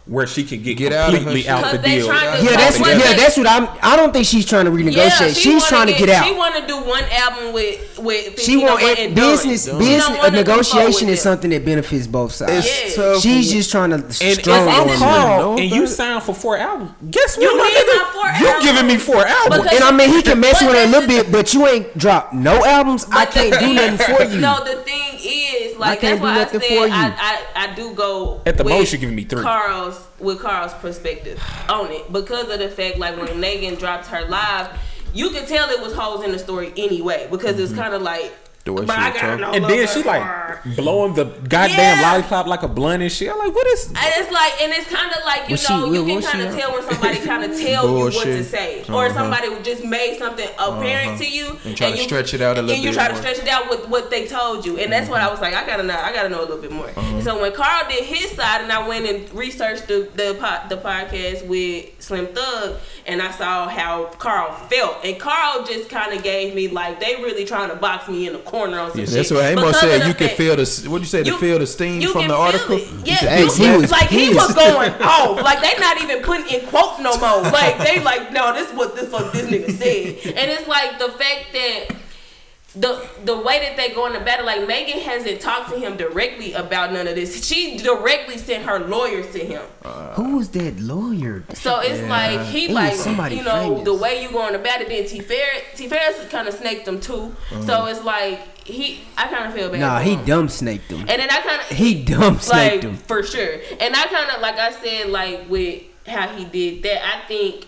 where she can get, Get out of completely her out, shit. the deal. Cause they trying to- Yeah, that's That's yeah, what that's what I'm. I don't think she's trying to renegotiate. Yeah, she she's wanna trying to get out. She want to do one album with with. She want it, it, business. Done. Business. She don't A wanna do negotiation forward is something that benefits both sides. It's Yeah. tough. She's just trying to And strong it's if on I'm on her. Carl No, and you but- signed for four albums, guess what, You my need nigga? my four You albums. giving me four albums. Because- And I mean, he can mess But with her a this little is- bit, but you ain't dropped no albums. I But the can't do thing- nothing for you. No, the thing is, like I can't that's do why I nothing said for you. I, I I do go At the with most, you're giving me three. Carl's with Carl's perspective on it because of the fact like when Megan dropped her live, you could tell it was holes in the story anyway because it's kind of like. The way But she I was gotta talking. know And love then her she like more. blowing the goddamn Yeah. lollipop like a blunt and shit. I'm like, what is? And it's like, and it's kind of like you Was she- know, you what can was she kind of on? tell when somebody kind of tell you what to Bullshit. say, or Uh-huh. somebody just made something apparent to you, And try to you, stretch it out a little and you bit try to more. stretch it out with what they told you, and that's what I was like, I gotta know, I gotta know a little bit more. Uh-huh. So when Carl did his side, and I went and researched the the, po- the podcast with Slim Thug, and I saw how Carl felt, and Carl just kind of gave me like they really trying to box me in the corner on some Yeah, shit. that's what Amos Because said. of the You can fact- feel the what you say. The you- feel the steam you from can the feel article. it. Yeah, Hey, you he can- was like he pissed. was going off. Like they not even putting in quotes no more. Like they like, no, this is what this fuck this nigga said. And it's like the fact that the the way that they go in the battle, like Megan hasn't talked to him directly about none of this. She directly sent her lawyers to him. Who was that lawyer? So it's like he It was like somebody you know famous. the way you going about it. Then T Ferris T Ferris kind of snaked him too. So it's like he I kind of feel bad. Nah, for he him. dumb snaked him. And then I kind of He dumb snaked like him. for sure. And I kind of like I said like with how he did that. I think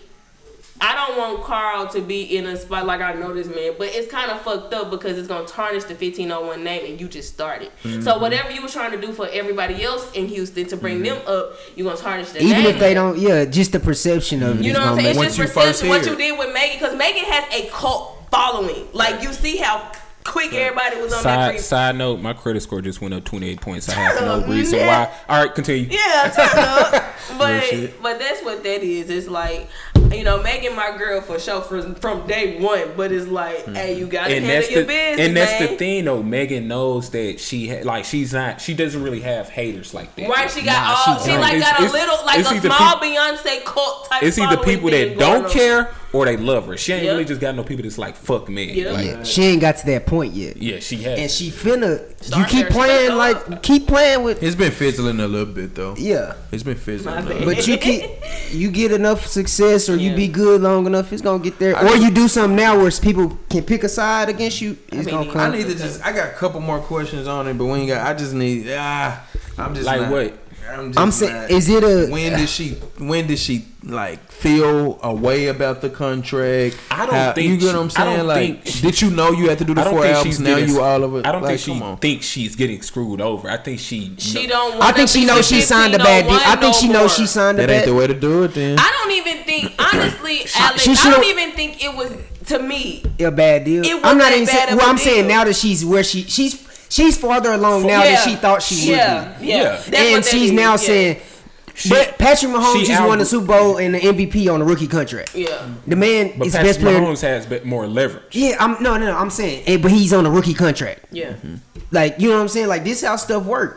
I don't want Carl to be in a spot like I know this man, but it's kind of fucked up because it's gonna tarnish the fifteen oh one name and you just started. Mm-hmm. So whatever you were trying to do for everybody else in Houston to bring them up, you gonna tarnish the Even name. if they don't, yeah, just the perception of it You is know what I'm gonna saying? make. It's Once just you first perception. What hear you it. did with Megan, because Megan has a cult following. Like you see how quick everybody was on that. Side pre- side note, my credit score just went up twenty-eight points. I have no Turn up, reason man. why. All right, continue. Yeah, turn up. But shit. but that's what that is. It's like, you know, Megan my girl for sure from, from day one. But it's like, hey, you gotta And handle that's your the business, and that's man. the thing though. Megan knows that she ha- like she's not she doesn't really have haters like that. Right, she got Nah, all she she, don't. like It's- got a it's- little like it's a either small peop- Beyonce cult type. It's either following people thing that going don't on. care or they love her. She ain't Yep. really just got no people that's like fuck me. Yep. Like, Yeah, she ain't got to that point yet. yeah, she has. And she finna. You Start keep there, playing shut like up. keep playing with. It's been fizzling a little bit though. Yeah, It's been fizzling. My a little bad. bit. but you keep you get enough success or you Yeah. be good long enough, it's gonna get there. I Or just- you do something now where people can pick a side against you. It's mean, gonna I come. I need to just. I got a couple more questions on it, but we ain't got. I just need. Ah, I'm just Like not- what? I'm, just I'm saying, not- is it a? when did she? When did she like feel a way about the contract? I don't think you get she- what I'm I saying. don't Like, think she- did you know you had to do the I don't four think albums? she's Now getting, you all of it. I don't like, think she come on. thinks she's getting screwed over. I think she She kno- don't. I think she knows she signed a bad deal. I think she knows she signed a That ain't bad. the way to do it. Then I don't even think, honestly, Alex. she I should've- don't even think it was to me. A bad deal. It I'm not wasn't even bad saying. of Well, a I'm saying deal. now that she's where she she's she's farther along now Yeah. than she thought she would Yeah, be. yeah. Yeah. That's what And that she's is, now yeah. saying, She- but Patrick Mahomes she just won the out- Super Bowl and the M V P on a rookie contract. Yeah. The man but is the Patrick best player. Mahomes has bit more leverage. Yeah, I'm no, no, no. I'm saying, eh, but he's on a rookie contract. Yeah. Like, you know what I'm saying? Like, this is how stuff work.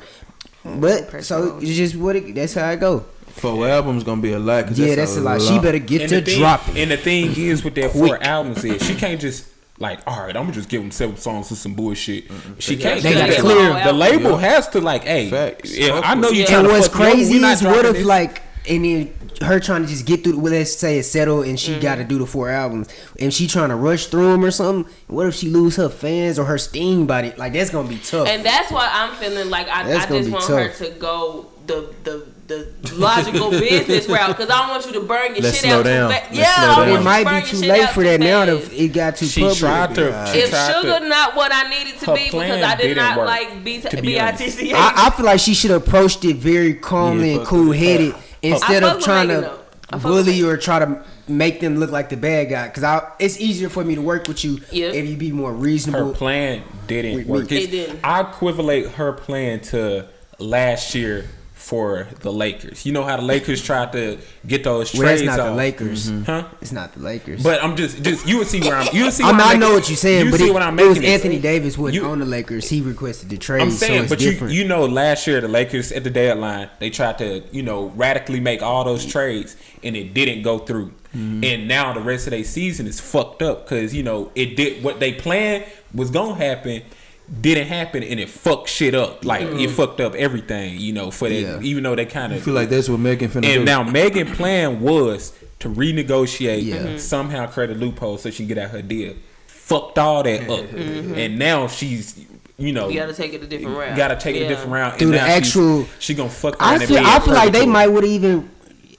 But so it's just what it. That's how it go. four albums gonna be a lot. 'cause Yeah, that's a lot. She lot. better get And to the thing, dropping. and the thing is with that four Quick. albums is she can't just like, all right, I'm gonna just give them seven songs to some bullshit. She can't. They cause gotta the- clear. The label Yeah. has to like, hey, Facts. yeah, Fuck I know with you it. trying And to what's fuck me over, crazy we not is what dropping if this. like and then her trying to just get through. Well, let's say it's settled and she Mm-hmm. got to do the four albums, and she trying to rush through them or something. What if she lose her fans or her steam body? Like that's gonna be tough. And that's why I'm feeling like I, That's I gonna just be want tough. her to go the the the logical business route because I don't want you to burn your Let's shit slow out down. too Let's fast. Yeah, slow I don't down. it want you might to burn be your too shit late out for too that now. fast. If it got too She public. tried to. She If tried sugar to. not what I needed to Her be because plan I did didn't not work, like B to be B I honest. T C H. I, I feel like she should have approached it very calmly Yeah, and fuck cool with headed instead I fuck of with trying Megan, to though. I fuck with bully Megan. or try to make them look like the bad guy. Because I, it's easier for me to work with you Yep. if you be more Her reasonable. plan didn't With work. me. It didn't. I equivalate her plan to last year for the Lakers. You know how the Lakers tried to get those Well, trades it's not off. the Lakers. Mm-hmm. Huh? It's not the Lakers. But I'm just, just you would see where I'm. You would see. I, Where mean, I'm I know making, what you're saying, you but see it, what I'm it was making Anthony Davis wasn't you, on the Lakers. He requested the trade. I'm saying, so it's but different. you you know, last year the Lakers at the deadline they tried to you know radically make all those trades and it didn't go through. Mm-hmm. And now the rest of their season is fucked up because you know it did what they planned was gonna happen. Didn't happen and it fucked shit up. Like mm. it fucked up everything, you know, for that yeah. even though they kind of feel like that's what Megan finna and do. And now Megan plan was to renegotiate yeah. mm-hmm. somehow create a loophole so she can get out her deal. Fucked all that up. Mm-hmm. And now she's you know you gotta take it a different route. Gotta take yeah. it a different route. Through and the actual she, she gonna fuck I around feel, and I feel like they purgatory. might would have even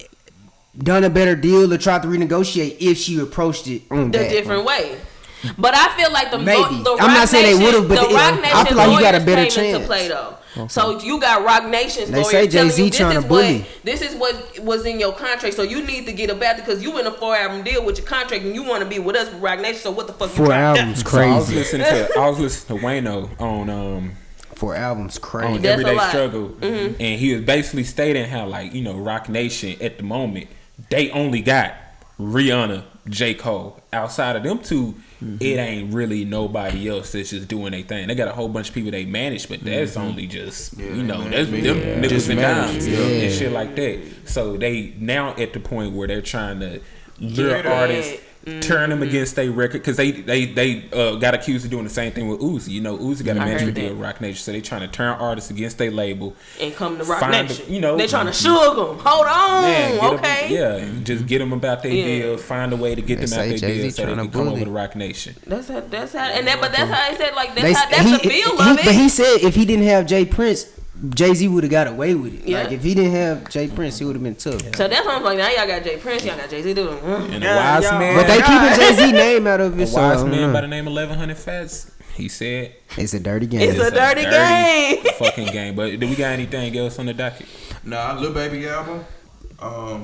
done a better deal or tried to renegotiate if she approached it on the that different way. But I feel like the Maybe. the Rock I'm not saying Nation, they would've, but the the- Rock Nation I feel like you got a better lawyers came into chance. play though. Okay. So you got Rock Nation's They lawyers say telling Jay-Z you this trying is to bully. what this is what was in your contract. So you need to get a back because you in a four album deal with your contract and you want to be with us with Rock Nation. So what the fuck? Four you trying albums, to So I was crazy. listening to I was listening to Wayno on um Four albums, on crazy. That's a Everyday lot. Struggle, Mm-hmm. and he was basically stating how like you know Rock Nation at the moment they only got Rihanna, J. Cole. Outside of them two, mm-hmm. it ain't really nobody else that's just doing their thing. They got a whole bunch of people they manage, but that's mm-hmm. only just yeah, you know that's them yeah. niggas Just and manage, dimes yeah. and shit like that. So they now at the point where they're trying to lure Yeah. artists. Mm-hmm. Turn them against their record because they they they uh, got accused of doing the same thing with Uzi. You know, Uzi got a I management heard deal that. with Rock Nation, so they trying to turn artists against their label. and come to Rock Find Nation. the- you know, they trying to sugar them. Hold on, Man, get 'em- okay. yeah, just get them about their Yeah. deal. Find a way to get They them out say their Jay-Z deal so they tryna can come bully. over to Rock Nation. That's how. That's how. And that. But that's how I said. Like that's They- how. That's he- the feel he- of it. But he said if he didn't have Jay Prince, Jay-Z would have got away with it. Yeah. Like if he didn't have Jay Prince, he would have been tough. So that's what I'm like. Now y'all got Jay Prince. Y'all got Jay Z doing. Mm, And a yeah, wise y'all- man- But they God. keeping Jay-Z name out of A it. So I wise don't man know. by the name of eleven hundred Fats, he said It's a dirty game. It's a dirty game. fucking game. But do we got anything else on the docket? Nah, Lil Baby album. Um,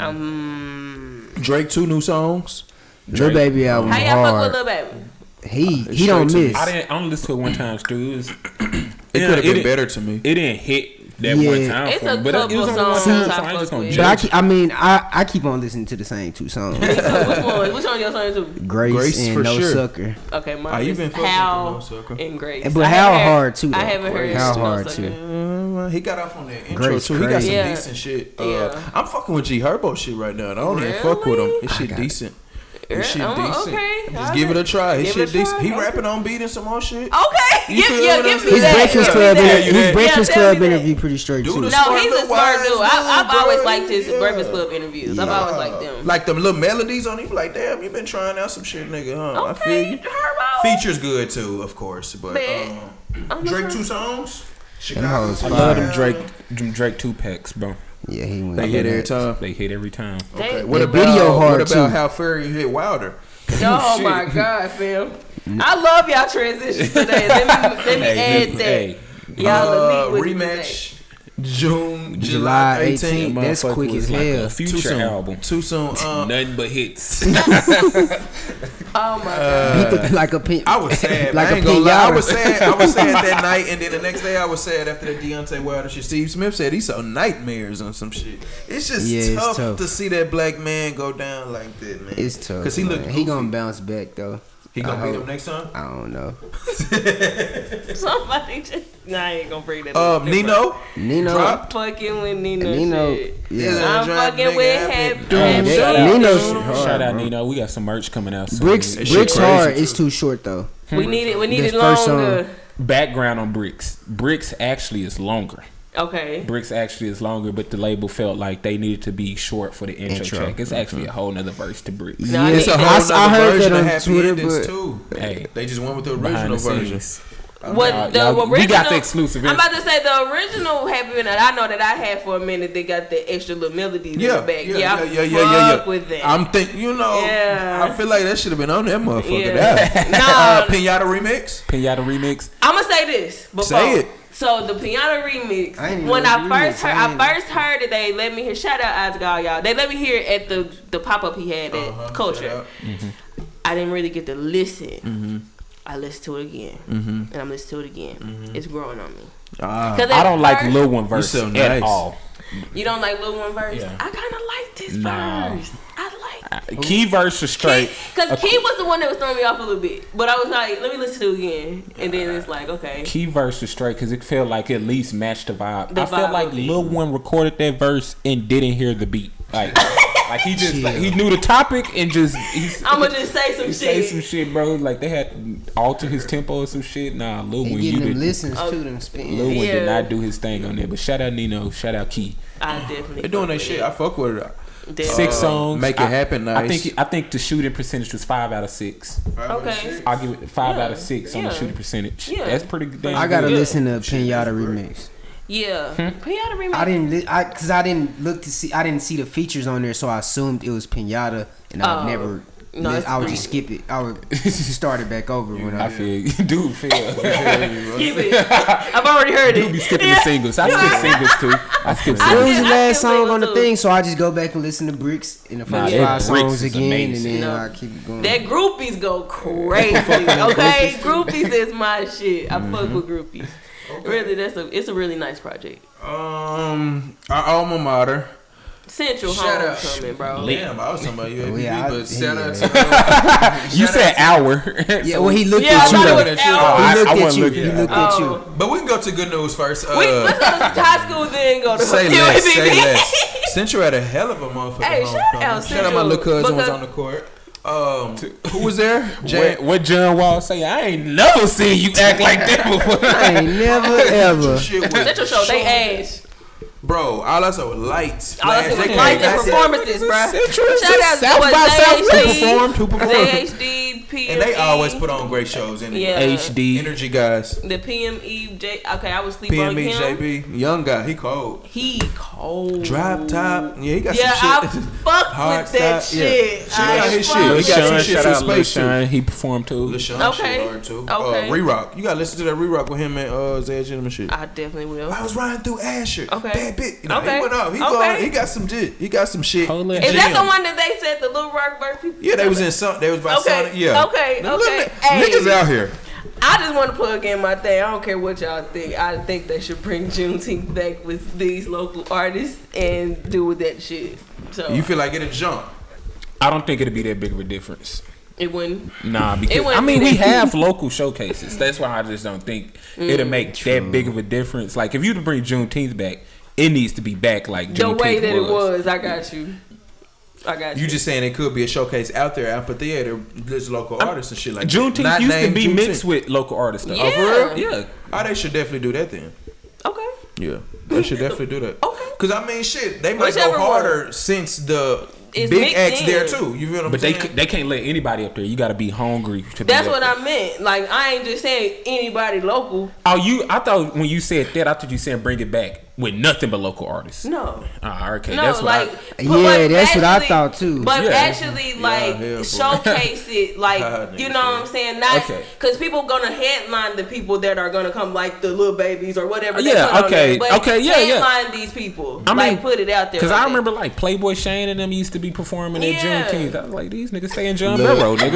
Um, Drake two new songs. Lil Baby album how y'all fuck hard. with Lil Baby? He Straight he don't to me. miss. I didn't. I only listened to it one time. Stu. It, was, It yeah, could have been didn't- better to me. It didn't hit that Yeah. one time It's for a me, but it, it was couple only one songs time, I so I fuck ain't just gonna with. But I, judge. keep, I mean, I, I keep on listening to the same two songs. Which one? Which one your son too? Grace, Grace and for No sure. Sucker. Okay, mine Oh, you is been fucking with How No Sucker. and Grace. But I How haven't heard- hard too, I though. haven't heard How No hard Sucker. too. Uh, he got off on that intro Grace too. He got crazy. some Yeah. decent shit. Uh, Yeah. I'm fucking with G Herbo shit right now. I don't even fuck with him. His I shit got it. decent. His shit Oh, decent. okay. Just All give it a right. try. His Give shit it a decent. try. He Okay. rapping on beat and some more shit. Okay, You give, feel yeah, what I'm give me saying? His that. Breakfast give me Club, that. inter- his Yeah, Breakfast tell Club me that. interview pretty straight Dude too. is- No, Smart he's a little smart wise dude. I, I've dude, always bro. liked his Yeah. Breakfast Club interviews. I've always liked them. Like them little melodies on it. You be like, damn, you been trying out some shit, nigga, huh? I feel Okay, you. Herbo. Features good too, of course. But Bet. um, I'm Drake listening. two songs. Them hoes I fire. love them Drake, them Drake two packs, bro. Yeah, he went. They hit every time. They hit every time. They- Okay. What The about video hard, what about too. how Furry hit Wilder? Oh Shit. my God, fam! I love y'all transitions today. Let me let me Hey, add that. hey, Y'all Uh, elite with it rematch June, July July eighteenth. eighteenth. That's motherfucker quick was as like hell. a Too Future soon. album. Too soon. Um, Nothing but hits. Oh my God! Beat the, like a pin. I was sad. Like I a ain't gonna lie. I pinata. was sad. I was sad that night, and then the next day I was sad after the Deontay Wilder shit. Steve Smith said he saw nightmares on some shit. It's just Yeah, it's tough, tough. to see that black man go down like that, man. It's tough. Cause he man. looked. He goofy. gonna bounce back though. He gonna I beat hope. him next time. I don't know. Somebody just nah, I ain't gonna bring that. Um, up. Nino. Nino. Drop. fucking with Nino. Nino. shit. Yeah. I'm Drop, fucking nigga, with happy Happy. Damn, Happy. shout out. Nino shit hard, Shout out bro. Nino. We got some merch coming out soon. Bricks. That shit Bricks crazy, hard. too. It's too short though. We need it. We need This it first longer. Background on Bricks. Bricks actually is longer. Okay. Bricks actually is longer, but the label felt like they needed to be short for the intro, Intro. track. It's actually a whole nother verse to Bricks. No, I It's a need whole that. I- I nother heard version that of on Happy Twitter, Endings but- too. Hey, They just went with the behind original the version. scenes. What Y'all- the y'all- original? we got the exclusive I'm about to say the original Happy Ending. I know that I had for a minute. They got the extra little melodies Yeah, in the back. yeah, Yeah, yeah, I yeah, yeah, yeah, fuck yeah. with that. I'm think you know. Yeah. I feel like that should have been on that motherfucker. Yeah. That. No. uh, Pinata remix. Pinata remix. I'm gonna say this before. Say it. So the piano remix. I ain't even When know I the first remix. heard, I I ain't- first heard it. They let me hear. Shout out Osgar, y'all. They let me hear it at the the pop up he had at Uh-huh, Culture. shout out. I didn't really get to listen. Mm-hmm. I listened to it again, Mm-hmm. and I'm listening to it again. Mm-hmm. It's growing on me. Ah. 'Cause I at don't like first- Lil One verse so at nice. all. You don't like Lil One verse? Yeah. I kind of like this Nah. verse. I like it. Key verse was straight. Because Key was the one that was throwing me off a little bit. But I was like, let me listen to it again. And then it's like, okay. Key verse was straight because it felt like it at least matched the vibe. The I felt vibe like of it. Lil One recorded that verse and didn't hear the beat. Like, like he just like he knew the topic and just he's, I'm gonna just say some he shit. say some shit, bro. Like they had to alter his tempo or some shit. Nah, Lil They One, you getting them did. listens Oh. to them spin. Lil One Yeah. did not do his thing on there. But shout out Nino, shout out Key. I definitely. They doing fuck that with shit. it. I fuck with it. Definitely. Six songs. Make It I- Happen I nice. think I think the shooting percentage was five out of six. Okay. I'll give it five Yeah. out of six on the Yeah. shooting percentage. Yeah. That's pretty damn I gotta good. listen to Pinata remix. Yeah. Pinata remix. I didn't, li- I cause I didn't look to see, I didn't see the features on there, so I assumed it was Pinata, and I would Oh. never. No, li- it's I would pretty- just skip it. I would start it back over when I. I feel you. Dude feel. Skip it. I've already heard it. You be skipping Yeah. the singles. I skip singles too. I skip I It singles. was the I last still song feel on the too. thing, so I just go back and listen to Bricks in the Nah, first that five Bricks songs is again, amazing. and then No. I keep it going. That groupies go crazy. Okay, groupies is my shit. I fuck with groupies. Really, that's a it's a really nice project. Um, our alma mater. Central Shout out. homecoming, bro. Damn, I was talking about U A P B, yeah, I- but shout yeah. out to. You shout said out to- hour. Yeah, well, he looked Yeah, I at you. thought it though. was He L. I- He I looked at wasn't you. looking He at looked it. at Oh. you. But we can go to good news first. Uh, We, let's go to high school, then go to say U A less, P B. say less. Central had a hell of a motherfucker. Hey, shout homecoming. out Shout out my little Central, cousin was because- on the court. Um, who was there? What, what John Wall say? I ain't never seen you act like that before. I ain't never ever. Shit was Central show, they showing- ass. Bro, all I saw was lights. All I flash. see was They lights came- and that's it. performances, bro. Central is Shout out to South what by Southwest. J H D, Who performed? Who performed? J H D, P M E. And they always put on great shows. Anyway. Yeah. H D. Energy guys. The P M E, J. Okay, I was sleeping on P M E, him. J B, young guy, he cold. He cold. Drop top, yeah, he got Yeah, some I shit. fuck Hard with that stop, yeah. shit. Shout I out his fuck shit. Lil We with got that some Sean, shit shout from out Lil space, too. Sean. He performed too. LaShawn Okay. shit hard too. Okay. Uh, Re-Rock, you gotta listen to that Re-Rock with him and uh, Zay Gentleman shit. I definitely will. I was riding through Asher. Okay. Bad bit. You know, Okay. He went up. He, Okay. going, he got some shit. He got some shit. Hold it. Is that Jam. the one that they said the Little Rock verse people? Yeah, they was in some. They was by Okay, Sonic. Yeah. okay, Them okay. little Hey. Niggas out here. I just want to plug in my thing. I don't care what y'all think. I think they should bring Juneteenth back with these local artists and do with that shit. So You feel like it a jump. I don't think it'd be that big of a difference. it wouldn't. Nah, because It wouldn't I mean be we that- have local showcases. That's why I just don't think it'll make that big of a difference. Like if you to bring Juneteenth back, it needs to be back like The Juneteenth way that was. it was, I got you. I got you. You just saying it could be a showcase out there, amphitheater, there's local artists and shit like that. Juneteenth Not used to named be Juneteenth. mixed with local artists. Though. Yeah. Oh, for real? Yeah. Oh, they should definitely do that then. okay. Yeah, they should definitely do that. Okay. Cause I mean, shit, they might Whichever go harder since the It's big mixed acts in. there too. You feel what I'm But they saying? c- they can't let anybody up there. You got to be hungry. To That's be what up I meant. Like I ain't just saying anybody local. there. Oh, you? I thought when you said that, I thought you saying bring it back with nothing but local artists. No. Ah, okay, No, that's what like I. Yeah, but that's what I actually- thought, too. But Yeah. actually, like hell, boy. showcase it, like God, you nigga, know what I'm saying? Not Okay. because people gonna headline the people that are gonna come, like the little babies or whatever. they Yeah, put on okay, there. But okay, yeah, yeah. headline these people. I mean, like put it out there. Because like I that. remember like Playboy Shane and them used to be performing at Yeah. Juneteenth. I was like, these niggas stay in John Look. Railroad, niggas.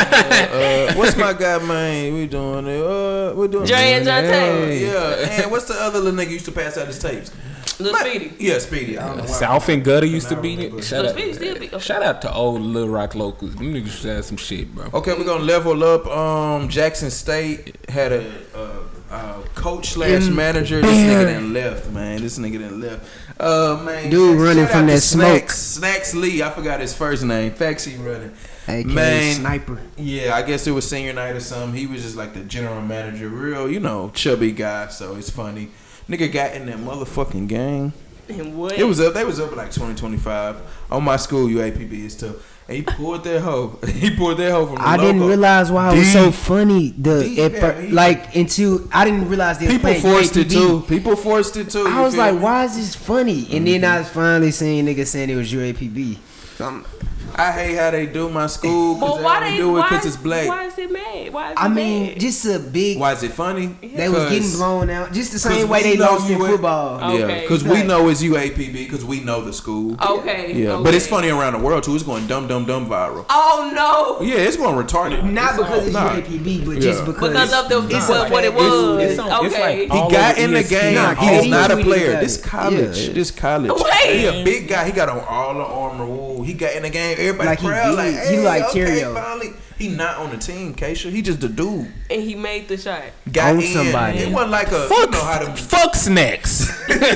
uh, what's my guy, man? We doing it. Uh, we doing Dre and John Hey, yeah, and what's the other little nigga used to pass out his tapes? Lil Man, Speedy. Yeah, Speedy. I don't know why. South and Gutter used to I be remember. it. Shout Lil out, Speedy still be. shout out to old Little Rock locals. Them niggas used to have some shit, bro. Okay, we're gonna level up. Um, Jackson State had a, a, a coach slash manager. This nigga done left, man. This nigga done left. Uh, man, Dude shout running out from to that smoke. Snacks, Snacks Lee. I forgot his first name. Faxi running. A K A Man. Sniper. Yeah, I guess it was senior night or something. He was just like the general manager, real, you know, chubby guy. So it's funny. Nigga got in that motherfucking game. And what? It was up. They was up like twenty twenty-five on my school. U A P B is too. And he pulled that hoe. He pulled that hoe from the I logo. didn't realize why it was so Deep. funny. The Deep, at yeah, fir- he- like until I didn't realize they was People playing forced U A it P B. too. People forced it too. I you was feel like, me? why is this funny? And then I was finally seeing niggas saying it was U A P B. So I'm, I hate how they do my school because But they why only they do it why, because it's black. Why is it mad? Why is it I mean, mad? just a big. Why is it funny? They was getting blown out, just the same way we they know lost in you ain't- football. Oh. Yeah, Okay. because we know it's U A P B because we know the school. Okay. Yeah, okay. but it's funny around the world too. It's going dumb, dumb, dumb viral. Oh no. Yeah, it's going retarded. Not because it's Nah. U A P B, but Yeah. just because Because of the it's what, a- what it it's- was. it's on- it's okay. like He all got over in the E S P N. game. Nah, He K is D not a tweeted player. about This it. college. Yeah. This college. Wait. He a big guy. He got on all the armor. Ooh, he got in the game. Everybody Like he proud. big. Like, He hey, like okay, Terrio. finally. He not on the team, Keisha. He just a dude. And he made the shot. Got On in. somebody. It wasn't like a. Fuck, You know how to. fuck snacks.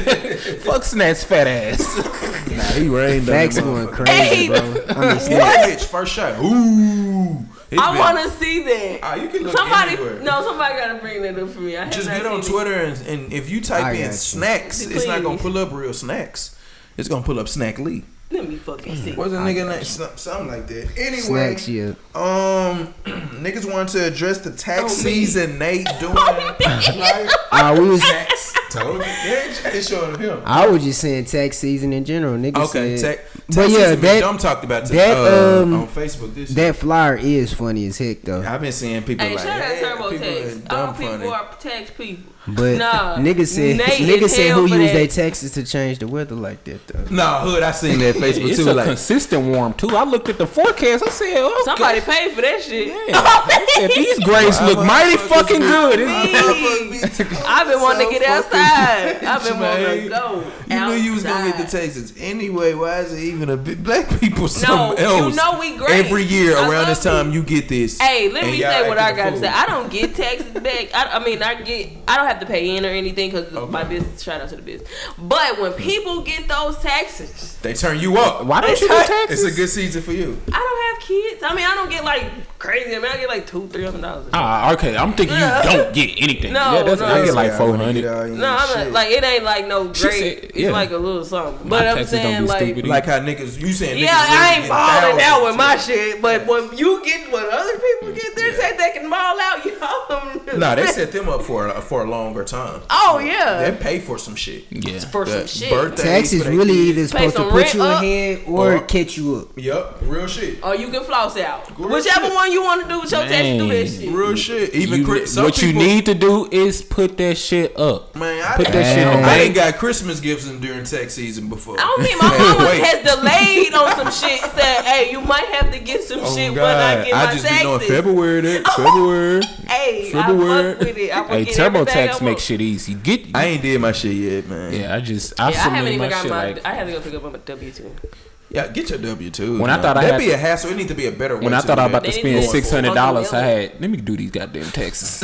Fuck snacks, fat ass. Nah, he rained on Facts them going motherfuckers. crazy, Hey, bro. I mean, What? snacks. Bitch, first shot. Ooh. It's I been- want to see that. Ah, you can look somebody, anywhere. no, somebody gotta bring that up for me. I have Just not get on seen Twitter and, and if you type I in got you. snacks, it's not gonna pull up real snacks. It's gonna pull up Snack Lee. It. Let me fucking see. What's a nigga name? Some- Something like that. Anyway, Snacks, yeah. um, niggas want to address the tax Oh, me. season. Nate doing like Uh, we was, tax. Told you. Yeah, it's showing him. I was just saying tax season in general, niggas. Okay, said, tax. but yeah, that Dumb talked about that, that, uh, um, on Facebook. This that flyer is funny as heck though. I've been seeing people Hey, like shout out hey, TurboTax. people are All dumb people funny. are tax people. But Nah, niggas said Nate niggas is said hell who for used that. their taxes to change the weather like that though. Nah, hood. I seen that Facebook It's too. a Like, consistent warm too. I looked at the forecast. I said, okay. Somebody paid for that shit. I said, these grades look mighty fucking good. It's- I've been wanting to get So fucking outside. I've been man. wanting to go. You knew you was gonna get the outside. Texans anyway. Why is it even a bit black people No, something you else? know we great. Every year I around love this time, it. you get this. Hey, let and me y'all say what I acting a gotta fool. say. I don't get taxes back. I, I mean, I get. I don't have to pay in or anything because Okay. my business. Shout out to the business. But when people get those taxes, They turn you up. Why don't It's you do hot. taxes? It's a good season for you. I don't have kids. I mean, I don't get like crazy. I mean, I get like two, three hundred dollars. Ah, okay. I'm thinking you Yeah. don't get anything. No, yeah, that's, no. I get like Yeah, four when you hundred. get all your No, I'm shit. not, like it ain't like no She great. said- It's yeah. like a little something. My But I'm taxes don't saying be like. stupid. like how niggas. You saying niggas Yeah, I really ain't get balling out with my thousands. shit, but when you get what other people get, they say they can ball out. You know, Nah, they set them up for a, for a longer time. Oh They yeah, pay for some shit. Yeah. for some The shit. birthdays Taxes for they really kids. either supposed to some put rent you up. ahead or Or- catch you up. Yup, real shit. Or you can floss out. Real Whichever shit. one you want to do with your taxes, do that Man. shit. Real shit. Even You- Chris, some what people, you need to do is put that shit up. Man, I Put didn't- that shit on. I ain't got Christmas gifts in during tax season before. I don't mean my Man, mama wait. has delayed on some shit. Said, hey, you might have to get some Oh, shit God. when I get my I just be knowing taxes. February. That February. Hey, February. I fuck with it. I Hey, forget everything I TurboTax want. makes shit easy. Get. I ain't did my shit yet, man. Yeah, I just I Yeah, I haven't submit even my got shit my. like. I had to go pick up my W two. Yeah, get your W two. When I thought I that'd had be to- a hassle. It need to be a better way. When I to thought do I was about that. to They spend need to six hundred dollars, I fucking had let me do these goddamn taxes.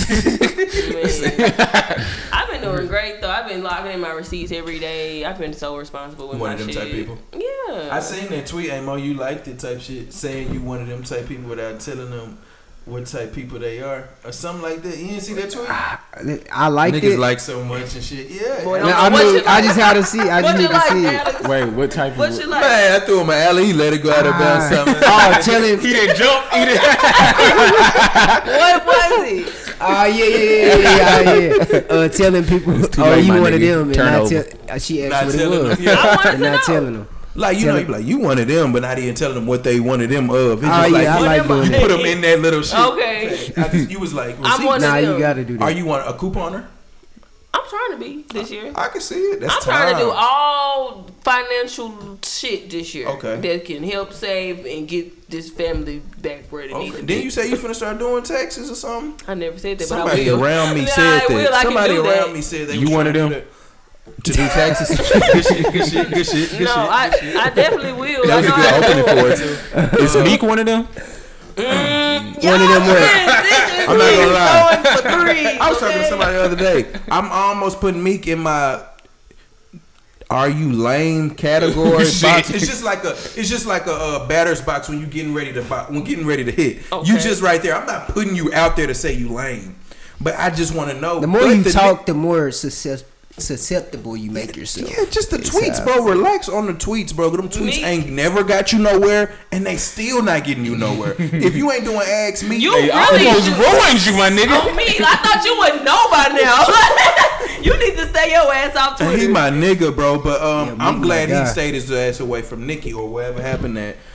Man. I've been doing great though. I've been logging in my receipts every day. I've been so responsible with One my of them shit. type people? Yeah. I seen that tweet, Amo. You liked it type shit, saying you one of them type people without telling them what type people they are or something like that. You didn't see that tweet? I liked Niggas it. like so much and shit. Yeah. Boy, Now, I, What knew, you I like? just had to see. I What just you need to like, see it. Alex? Wait, what type of? What you like? Man, I threw him an alley. He let it go out of bounds. Ah. Something. Oh, tell him. He didn't jump. He didn't. What was it? Oh yeah, yeah, yeah, yeah, yeah. yeah. Uh, telling people, too oh, late, you my one of nigga. them, and Turn not over. tell. uh, She asked Not what it telling was, them. Yeah. I wanted and to not know. telling them. Like, you Tell know, him. you be like, you one of them, but not even telling them what they wanted them of. It's Oh just yeah, like, I what like am doing I? that. put them in that little shit. Okay. I just, you was like, I'm one receipts. of Nah, them. you gotta do that. Are you want a couponer? I'm trying to be this year. I can see it. That's I'm trying to do time. all financial shit this year. Okay. That can help save and get this family back where they need Okay. to Then be. you say you finna start doing taxes or something? I never said that, Somebody but I will. around me Nah, said I will. that. I can Somebody do around that. me said they You was one of trying them? to do that. To do taxes? Good shit, good shit, good shit, good No, shit. I, I definitely will. That was I a know good I opening will. for it too. Is Meek one of them? One of them what? I'm not gonna lie. Going for three. I was talking to okay? somebody the other day. I'm almost putting Meek in my "Are you lame" category Shit. box. It's just like a, it's just like a, uh batter's box when you getting ready to bo- when getting ready to hit. Okay. You just right there. I'm not putting you out there to say you lame, but I just want to know. The more what you the talk, the more success, susceptible you make yourself. Yeah, just the It's tweets, how- bro. Relax on the tweets, bro. Them tweets Me- ain't never got you nowhere, and they still not getting you nowhere. If you ain't doing ask me, You hey, I really Almost just- ruined you, my nigga. On me, I thought you would know by now. You need to stay your ass off And Twitter. he my nigga, bro. But um, Yeah, I'm Meek glad my he guy. stayed his ass away from Nicki or whatever happened. That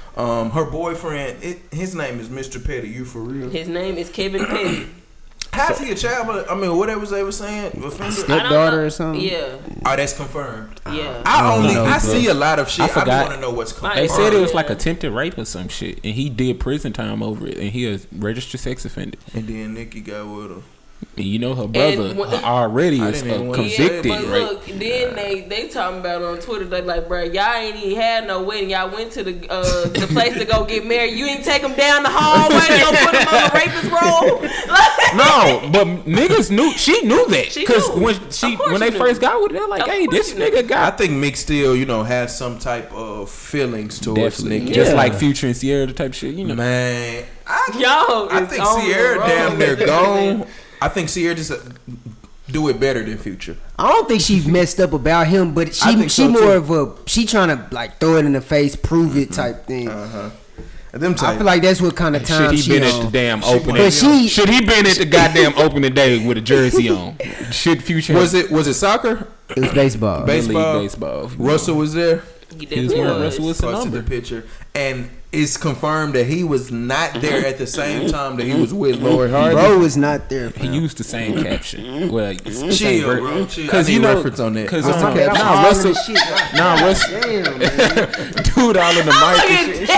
Um, her boyfriend, it, his name is Mister Petty. You for real? His name is Kevin Petty. How's he a child? I mean, whatever they were saying, offender. Stepdaughter or something. Yeah. Oh, that's confirmed. Yeah. I only know, I bro. see a lot of shit. I I, forgot. want to know what's confirmed. They said it was Yeah. like attempted rape or some shit, and he did prison time over it, and he a registered sex offender. And then Nikki got with her. And you know her brother when- already I is didn't even uh, wanna Yeah, convicted, but right? look, then they they talking about on Twitter, they like, bro, y'all ain't even had no wedding. Y'all went to the uh, the place to go get married. You ain't take them down the hallway to go put them on the rapist roll. Like, No, but niggas knew she knew that She because knew. when she Of course when they she first knew. got with it, they're like, Of hey, course this she knew. nigga I got think Mick still, you know, has some type of feelings towards definitely Nikki. just Yeah. like Future and Sierra, the type of shit, you know. Man, I, y'all, I is think on the Sierra road. damn near gone. I think Sierra just uh, do it better than Future. I don't think she's messed up about him, but I she think she so, more too. of a she trying to like throw it in the face, prove it type thing. Uh-huh. And them I type. feel like that's what kind of Should time he she been at on. the damn She opening? went- But she- Should he been at the goddamn opening day with a jersey on? Should Future was have it was it soccer? It was baseball. Base- Little baseball? League baseball? Russell was there. He He was definitely wearing was. Russell Wilson Posted the number. picture, and it's confirmed that he was not there at the same time that he was with Lori Harvey. Bro was not there. He fam. used the same caption. Well, it's the Chill, same ver- bro. Chill. Cause I you need know, reference on that. Cause What's um, the Okay, I'm nah, all in Russell, this shit. nah, Russell, Damn, man. dude, all in the mic and shit.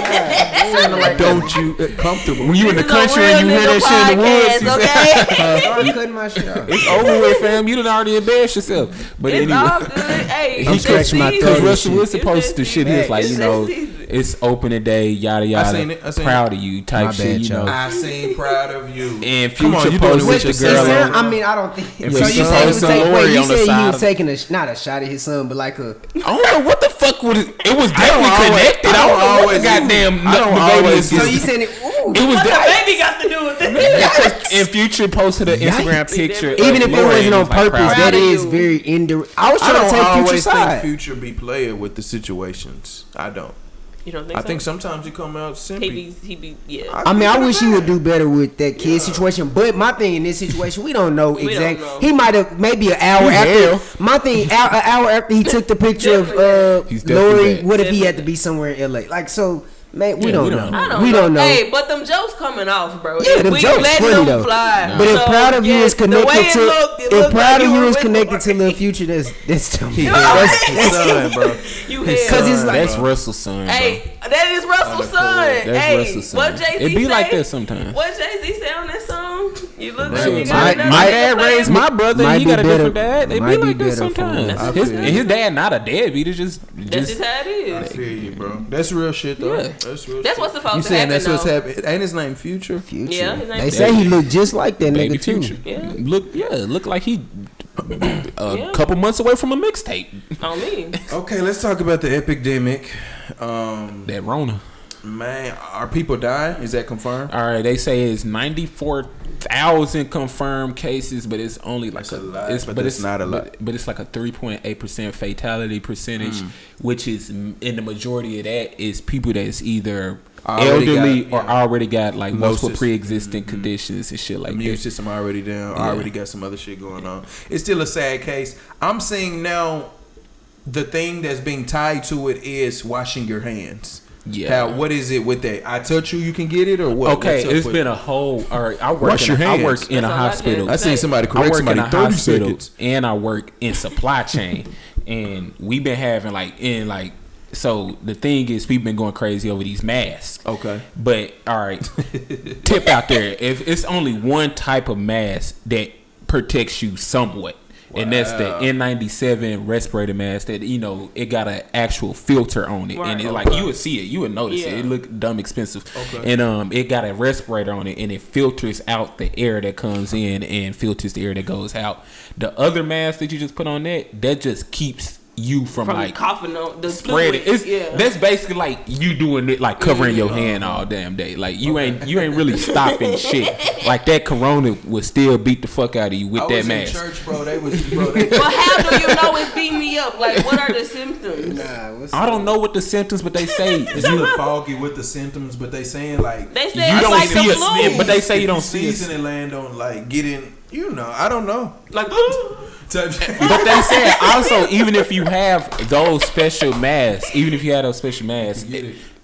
Don't you uh, comfortable? When you in the This is a country real and you hear nigga that shit in the woods, podcast, you say, okay? Start cutting my shit off. it's over with, fam. You done already embarrassed yourself. But It's all anyway, good. Hey, he it's scratching my that throat because season. Russell Wilson It's posted that the shit. He was like, season. you know, It's that season. it's opening day, yada yada. seen it. I seen Proud of you, type My shit. bad, You know, y'all. I seen proud of you. and Come on, Future you doing it posted with the your It girl son. sound- on. I mean, I don't think. And So your you son said he was posted taking. Lori Wait, you on the said he side was of- taking a sh- not a shot at his son, but like a. I don't know what the fuck was. It was definitely always- connected. I I don't don't know what always- the goddamn. I don't the baby always is- So you said it. Ooh. It was What the that. baby got to do with this? And Future posted an Instagram Yikes. picture. Even of if it Lori wasn't and on was like, purpose, proud that of is you. very indirect. I was I trying don't to take always Future's think side. Future be playing with the situations. I don't. You don't think I so? think sometimes you come out he simply. be, he be, yeah. I mean, I wish he would do better with that kid situation. But my thing in this situation, we don't know don't exactly. know. He might have maybe an hour He after. hell. My thing, hour, an hour after he took the picture of uh, He's definitely Lori. back. What if he Definitely. had to be somewhere in L A? Like so, man, we Yeah, don't we know. don't know. I don't we know. don't know. Hey, but them jokes coming off, bro. Yeah, them we jokes letting funny, them though. fly. But if So, Proud of You yes, is the way connected it to, looked, it if looked Proud like of you You were is with connected to Lori. Lil Future, that's that's too He that's, his that's, son, bro. You His hell. Cause it's like- That's Russell's son. Bro. Hey, that is Russell's son. That's Hey, Russell's son. what Jay Z It be say? like that sometimes. What Jay Z say on that song? You look like Shit, you got my, another my nigga dad playing raised my brother. Might And he be got a better- different dad. They might be be like that better for him. sometimes. I His, feel and you. his dad not a deadbeat. It's just, That's just just how it I is. feel you, bro. That's real shit, though. Yeah. That's real. That's shit. what's supposed you to saying happen, that's what's though. happening? Ain't his name Future? Future. Yeah, his name They is say he look just like that baby nigga too. Future. Yeah. Look, yeah, look like he a Yeah. couple months away from a mixtape. On me. Okay, let's talk about the epidemic. Um, That Rona. man, are people dying? Is that confirmed? All right, they say it's ninety four thousand confirmed cases, but it's only like That's a, a lot, it's, but but that's it's not a lot. But, but it's like a three point eight percent fatality percentage, Mm. which is in the majority of that is people that's either Already elderly got, or yeah. already got like multiple Low sys- pre-existing Mhm. conditions and shit like Immune that. system already down. Yeah. Already got some other shit going on. It's still a sad case. I'm seeing now the thing that's being tied to it is washing your hands. Yeah. How, what is it with that? I touch you, you can get it, or what? Okay, What's up it's with been it? a whole. All right, I work. Wash in, your I hands. work in That's a all I hospital. did. I seen somebody I correct work somebody in a thirty hospital seconds. and I work in supply chain, and we've been having like in like. So the thing is, people been going crazy over these masks. Okay. But all right, tip out there: if it's only one type of mask that protects you somewhat, and that's the Wow. N ninety-seven respirator mask. That you know it got an actual filter on it, Right. and it Okay. like you would see it, you would notice Yeah. it. It looked dumb expensive, Okay. and um, it got a respirator on it, and it filters out the air that comes in and filters the air that goes out. The other mask that you just put on that, that just keeps you from, From like coughing on the spread it. fluid. It's yeah. that's basically like you doing it, like covering your Yeah. hand all damn day. Like you ain't you ain't really stopping shit. Like that corona would still beat the fuck out of you with I that was in mask. church, bro. They was, bro. They, But how do you know it's beating me up? Like, what are the symptoms? Nah, what's I don't know what the symptoms, but they say it's you you foggy with the symptoms, but they saying like They said you it's don't like see the it, flu. but they say you if don't see sneeze it. and land on like getting, you know, I don't know. Like, Type shit. But they said also, even if you have those special masks, even if you have those special masks, Get it.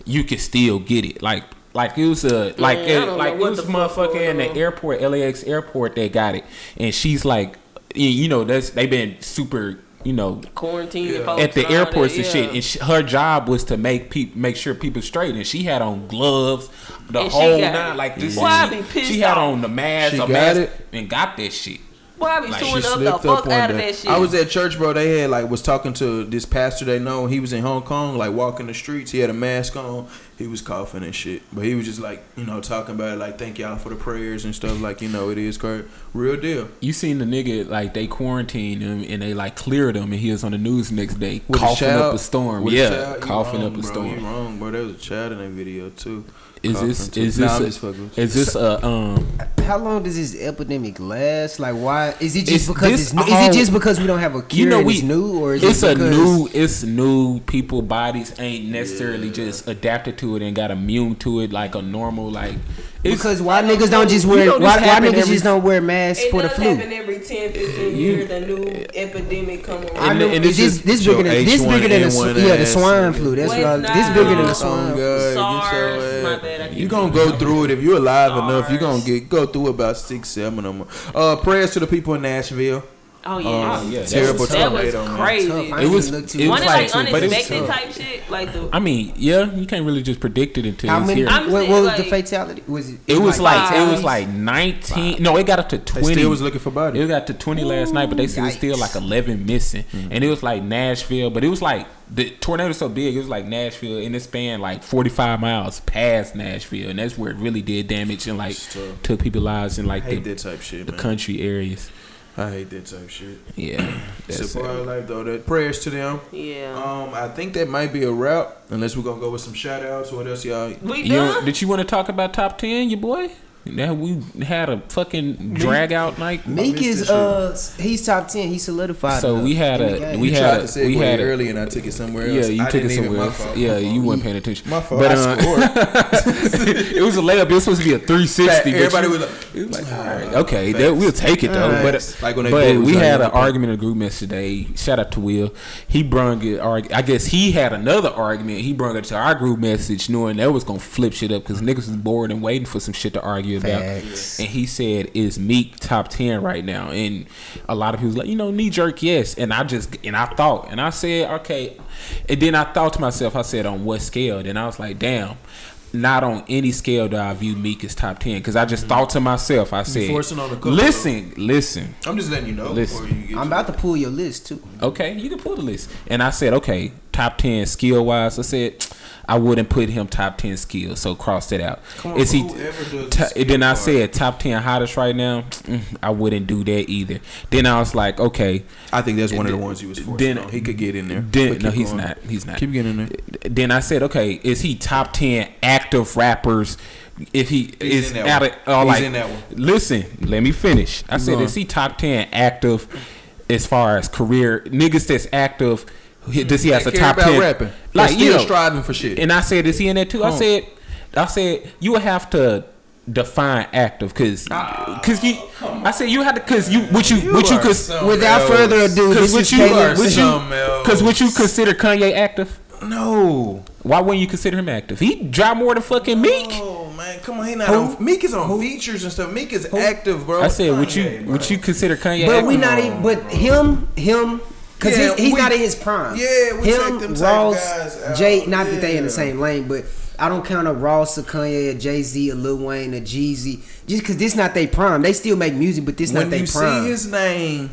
you can still get it. Like like it was a like Man, I it, don't like know it what was a the fuck motherfucker in the going on. airport, L A X airport that got it, and she's like, you know, that's they been super. You know, quarantine Yeah. folks at the and all airports that, and shit, yeah. and she, her job was to make people make sure people straight, and she had on gloves, the And she whole got nine, it. like this. Boy, I she, be pissed she had off. on the mask, She a got mask, it? and got that shit. Boy, I be Like, suing She up the slipped fuck up one out of day. that shit. I was at church, bro. They had like was talking to this pastor they know. He was in Hong Kong, like walking the streets. He had a mask on. He was coughing and shit, but he was just like, you know, talking about it, like, thank y'all for the prayers and stuff. Like, you know, it is correct, real deal. You seen the nigga like they quarantined him and they like cleared him, and he was on the news next day With a coughing child- up a storm. with a Yeah, child, you coughing wrong, up a bro, storm. You wrong, bro. There was a child in that video too. Is Coughing, this too. is Nah, this I'm a- just fucking with you. is this a um? How long does this epidemic last? Like, why is it just It's- because this it's new? Is all- it just because we don't have a cure You know and we it's new, or is it's it a because new it's new. People bodies ain't necessarily just adapted to it and got immune to it like a normal like. It's, because why niggas don't just You wear know this why, why happen niggas every- just don't wear masks It for the does flu? happen every ten, fifteen years. A new epidemic come around. I And- know and this it's this, this your bigger than this H one bigger than the N sw- one yeah the ass. swine flu. That's Well, what I, it's this not. bigger than the Oh, swine flu. God, get SARS, your my ass. bad, I can't You gonna remember. go through it if you're alive SARS. enough. You gonna get go through about six, seven of them. Uh, prayers to the people in Nashville. Oh yeah, Um, yeah, terrible that was tornado, man. crazy. Tough. I It ain't was- even look too it was One much of like- like into it, but it was unexpected tough. type shit, like the. I mean, yeah, you can't really just predict it until How it's many? here. I'm What, saying, what was the like- fatality? Was it? It was like it five. was like nineteen. No, it got up to They twenty. still was looking for bodies. It got to twenty last night, but they said it's still Yikes. like eleven missing. And it was like Nashville, but it was like the tornado was so big. It was like Nashville, and it spanned like forty-five miles past Nashville, and that's where it really did damage and like It's tough. took people's lives in I like hate the, that type shit, the man. country areas. I hate that type shit. Yeah, It's that's a part of it. life though. That prayers to them. Yeah. Um, I think that might be a wrap. Unless we're gonna go with some shout outs. What else, y'all? we You know, done? did you want to talk about top ten, your boy? That we had a fucking drag out night. Meek missed is this uh he's top ten. He's solidified. So in we the- had in the a game. we You had tried a to segue we had a, early, and I took it somewhere yeah else. you I took it didn't even- somewhere my else. fault. Yeah, you weren't paying attention. My fault. But, I uh, scored. it was a layup. It was supposed to be a three sixty. but Everybody you- was like, it was like, all right, okay, that, we'll take it though. Facts. But Like when they but both was we like, had an okay. argument in the group message today. Shout out to Will. He brung it. arg- I guess he had another argument. He brung it to our group message, knowing that was gonna flip shit up because niggas was bored and waiting for some shit to argue about. Facts. And he said, "Is Meek top ten right now?" And a lot of people was like, you know, knee jerk, yes. And I just and I thought, and I said, okay. And then I thought to myself, I said, on what scale? Then I was like, damn. Not on any scale do I view Meek as top ten because I just thought to myself, I said, forcing on the couple, listen, listen, I'm just letting you know. Listen. before you get I'm to about to pull your list too. okay, you can pull the list. And I said, okay, top ten skill wise. I said, I wouldn't put him top ten skills, so cross that out. Come on, Is he? whoever does the ta- skill then I part. said top ten hottest right now. mm, I wouldn't do that either. Then I was like, okay. I think that's one of the ones he was forcing Then- on. He could get in there. Then, But no, keep he's going. not. He's not. Keep getting in there. Then I said, okay, is he top ten active rappers? If he He's is in that out of, one. uh, He's like, in that one. listen, let me finish. I said, going. is he top ten active as far as career niggas that's active? he- Does he have They a care top about ten? rapping. Like They're you still know, striving for shit. And I said, is he in that too? I Come on. said, I said you would have to define active because because you. I said you had to because you what you, You what you are cause something Without else. further ado, because this what is you Caleb. what you something else. because what you consider Kanye active? No. Why wouldn't you consider him active? He dropped more than fucking Meek. Oh man, come on, he not Who? on. Meek is on features and stuff. Meek is active, bro. I said, would you Kanye, bro. would you consider Kanye But active? we not even. But him, him, because Yeah, he's, he's we- not in his prime. yeah, we him, take them type Ross, guys out. Jay. Not that they in the Yeah. same lane, but I don't count a Ross, a Kanye, a Jay Z, a Lil Wayne, a Jeezy. Just because this not their prime. They still make music, but this when not their you prime. see his name,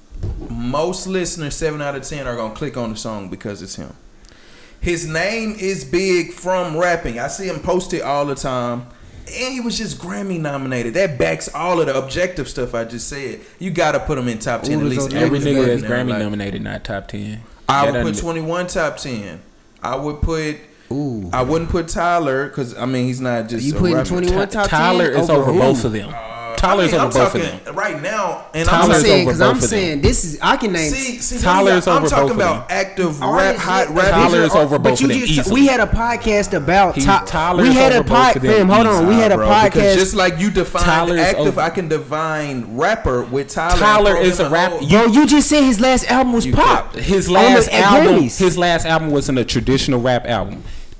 most listeners, seven out of ten, are gonna click on the song because it's him. His name is big from rapping. I see him post it all the time. And he was just Grammy nominated. That backs all of the objective stuff I just said. You gotta put him in top ten Ooh, at those least. are- Every Every nigga that's now, Grammy like, nominated, not top ten. I That would put doesn't- twenty-one top ten. I would put. Ooh. I wouldn't put Tyler because I mean he's not just. You a putting rapper. twenty-one top ten? Tyler is over who? both of them. Tyler I is mean, over I'm both of talking them. right now, and Tyler I'm is I'm saying over because I'm both of them. saying this is I can name. see, see, Tyler's I'm over talking both of about them. active All rap, this hot shit, rap. Tyler these is are- over but both you of them just- easily. We had a podcast about He's- top. Tyler we is had a over both of them podcast. Hold on, we easily, had a Bro, because podcast. just like you define Tyler is active, over- I can define rapper with Tyler. Tyler and is throw a him rap- whole- you- Yo, you just said his last album was You pop. His On last the- at album, Grammys. his last album wasn't a traditional rap album.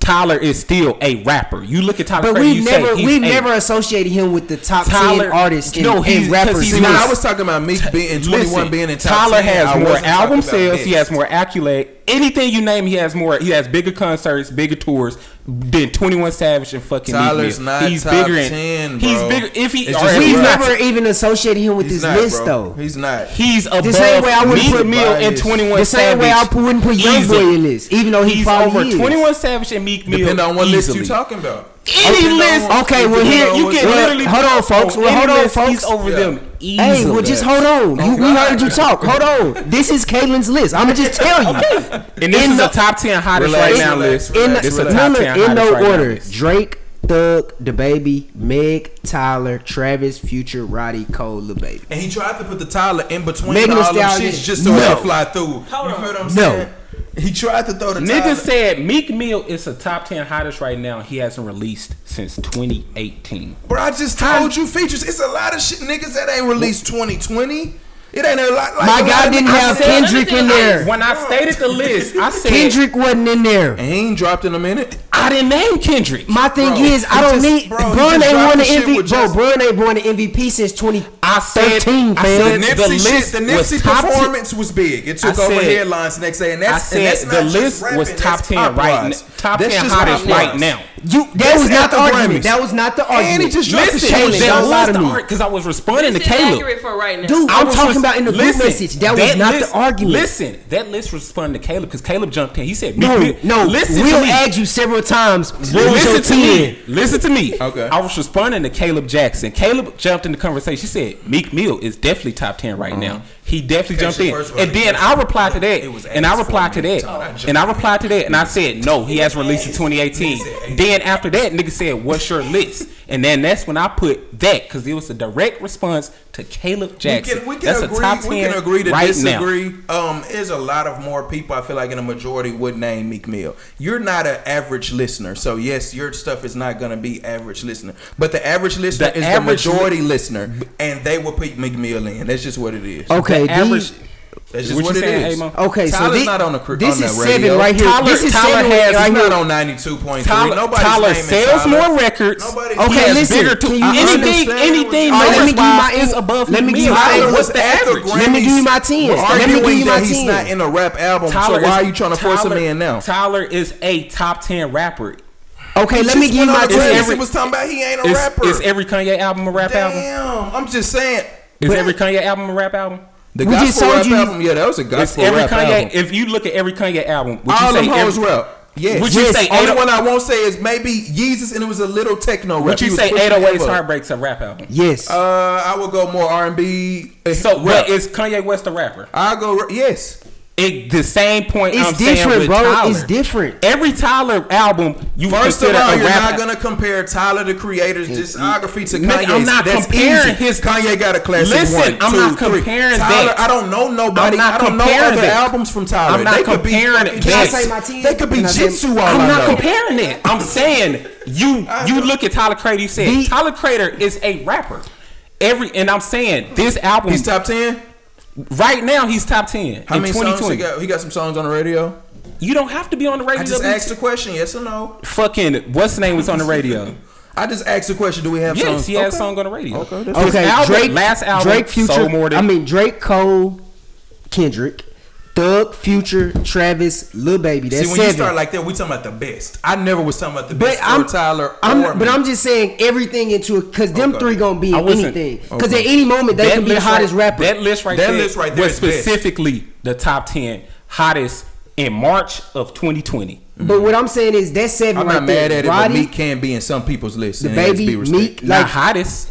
Tyler is still a rapper. You look at Tyler But Creator, we've you never say he's we've a, never associated him with the top Tyler, ten artists and, no, he's, and rappers. he's See, not. when I was talking about Meek being and twenty-one Listen, being in top Tyler ten, has I more wasn't album talking about sales. He this. has more accolade. Anything you name, he has more. He has bigger concerts, bigger tours than twenty-one Savage and fucking Tyler's Meek Mill. not He's top bigger. In, ten, he's bro. bigger. If he, It's or just if We've he's not- never even associated him with He's this not, list bro. though. He's not. He's above The same way I wouldn't Meek put Mill and bias. twenty-one The same Savage. way I wouldn't put Easy. Youngboy in this, even though he He's probably over is. twenty-one Savage and Meek Mill. Depending on what easily. list you talking about. Any Depending list. on- Okay, well depending here on you what's- can well, literally hold on, folks. Well, any hold on, list, folks. He's over Yeah. them. Easily. Hey, well, just hold on. You, we heard you talk. Hold on. This is Caitlin's list. I'm gonna just tell you. And this In is the- a top ten hottest Relax, right now relax, list. In, relax, It's a no, top no, ten in hottest no right now order: list. Drake, Thug, DaBaby, Meg, Tyler, Travis, Future, Roddy, Cole, Lil Baby. And he tried to put the Tyler in between Megan all Thee them Stallion. shits just so No. it could fly through. Hold you on. feel what I'm No. saying? He tried to throw the Niggas Tyler. said Meek Mill is a top ten hottest right now. He hasn't released since twenty eighteen. Bro, I just told you features. It's a lot of shit niggas that ain't released twenty twenty. It ain't a lot. Like My a lot guy of didn't niggas- have I said- Kendrick in there. When I stated the list, I said Kendrick wasn't in there. And he ain't dropped in a minute. I didn't name Kendrick. My thing Bro, is, I he don't just- need. bro, he Bron just ain't dropped won the the shit M V P. with Bro, just- Bron ain't won the M V P since twenty I said, thirteen, I fam. said The the Nipsey list shit, the was Nipsey top ten. performance was big. It took I over said- headlines the next day, and I that's and that's said not the just list rapping, was that's top ten right now. pop-wise. Top That's ten just hottest pop-wise. right now. You, that That's was not at the the argument. Grammys. That was not the And he argument. just dropped the Listen, shit. Kaylin, that don't lie was to the me. because I was responding This to is Caleb. accurate for right now. Dude, I I'm was talking res- about in the group listen, message. That was not list- the argument. Listen, that list responded to Caleb because Caleb jumped in. He said, No, Meek Mill- no. listen We'll to me. ask you several times. What was your Listen to ten? me. Listen to me. Okay. I was responding to Caleb Jackson. Caleb jumped in the conversation. He said Meek Mill is definitely top ten right now. He definitely jumped Okay, in. first of all, And then I replied to that. it was And I asked replied for to me. that. Oh, I jumped And I in. replied to that. And I said, no, he has released in twenty eighteen. Then after that, nigga said, what's your list? And then that's when I put that because it was a direct response to Caleb We Jackson. can, we can That's agree. a top ten we can agree to right disagree. now. Um, there's a lot of more people. I feel like in a majority would name Meek Mill. You're not an average listener, so yes, your stuff is not gonna be average listener. But the average listener The is average the majority listener, and they will put Meek Mill in. That's just what it is. Okay, The average. these- That's just What what, you it saying, is. Amo? Okay, so Tyler's thi- not on the cr- this on the is radio. seven right here. Tyler- this is Tyler seven has- right He's here. not on ninety-two point three. Tyler, Nobody's Tyler naming sells Tyler. more records. Nobody- He Okay, has listen, bigger to can you anything. understand Anything All right, let me give you my numbers-wise is above let me Meek give you Mill. my- Tyler, Tyler what's was the at the average? Let me give you my ten. We're Let me arguing give you my that he's ten. not in a rap album. Tyler so why is- are you trying to force Tyler- him in now? Tyler is a top ten rapper. Okay, let Just me give you went on my the It's Grammys ten. every- and was talking about he ain't a Is, rapper. is every Kanye album a rap album? Damn, I'm just saying. Is But- every Kanye album a rap album? The We just gospel told rap you- album, yeah, that was a It's gospel every rap Kanye. album. If you look at every Kanye album, would All you them say hoes every, rap. Yes. Would you Yes. say Only eight- one I won't say is maybe Yeezus, and it was a little techno rap. would you He was say pushing eight oh eight's Evo. Heartbreak's a rap album? Yes. Uh, I would go more R and B. So, rap. but is Kanye West a rapper? I go ra- yes. It, the same point It's I'm saying different, with bro. Tyler. It's different. Every Tyler album you First of consider all, a you're rap not al- gonna compare Tyler the Creator's discography to Nigga, Kanye's. I'm not That's comparing easy. his- Kanye got a classic Listen, one, I'm two, not three. comparing Tyler, that. I don't know nobody. I'm not I don't know comparing other that. albums from Tyler. I'm not they could be comparing fucking it. Can I Yes. say my ten? They could be Can I say- Jitsu all I'm I not know. comparing it. I'm saying you you look at Tyler Creator. You said The- Tyler Creator is a rapper. Every and I'm saying this album He's top ten. right now he's top ten How in many twenty songs he twenty. got? He got some songs on the radio. You don't have to be on the radio. I just to be asked the question. Yes or no? fucking what's the name was on the radio. I just asked the question. Do we have songs? Yes, he has Okay. a song on the radio. Okay, that's His Okay, album, Drake, last album, Drake, Future. sold more than I mean, Drake, Cole, Kendrick, Thug, Future, Travis, Lil Baby. That's See, when seven. you start like that, we talking about the best. I never was talking about the But best I'm for Tyler I'm, or but me. I'm just saying everything into it because them Okay. three gonna be I in wasn't- anything. Because okay. at any moment they that can be the list hottest right, rapper. That list right That there list right there was is best. specifically the top ten hottest in March of twenty twenty. But what I'm saying is that's seven I'm right not there. mad at it, Roddy, but Meek can be in some people's list. The and it has to Baby, be respected. Meek, Not like hottest.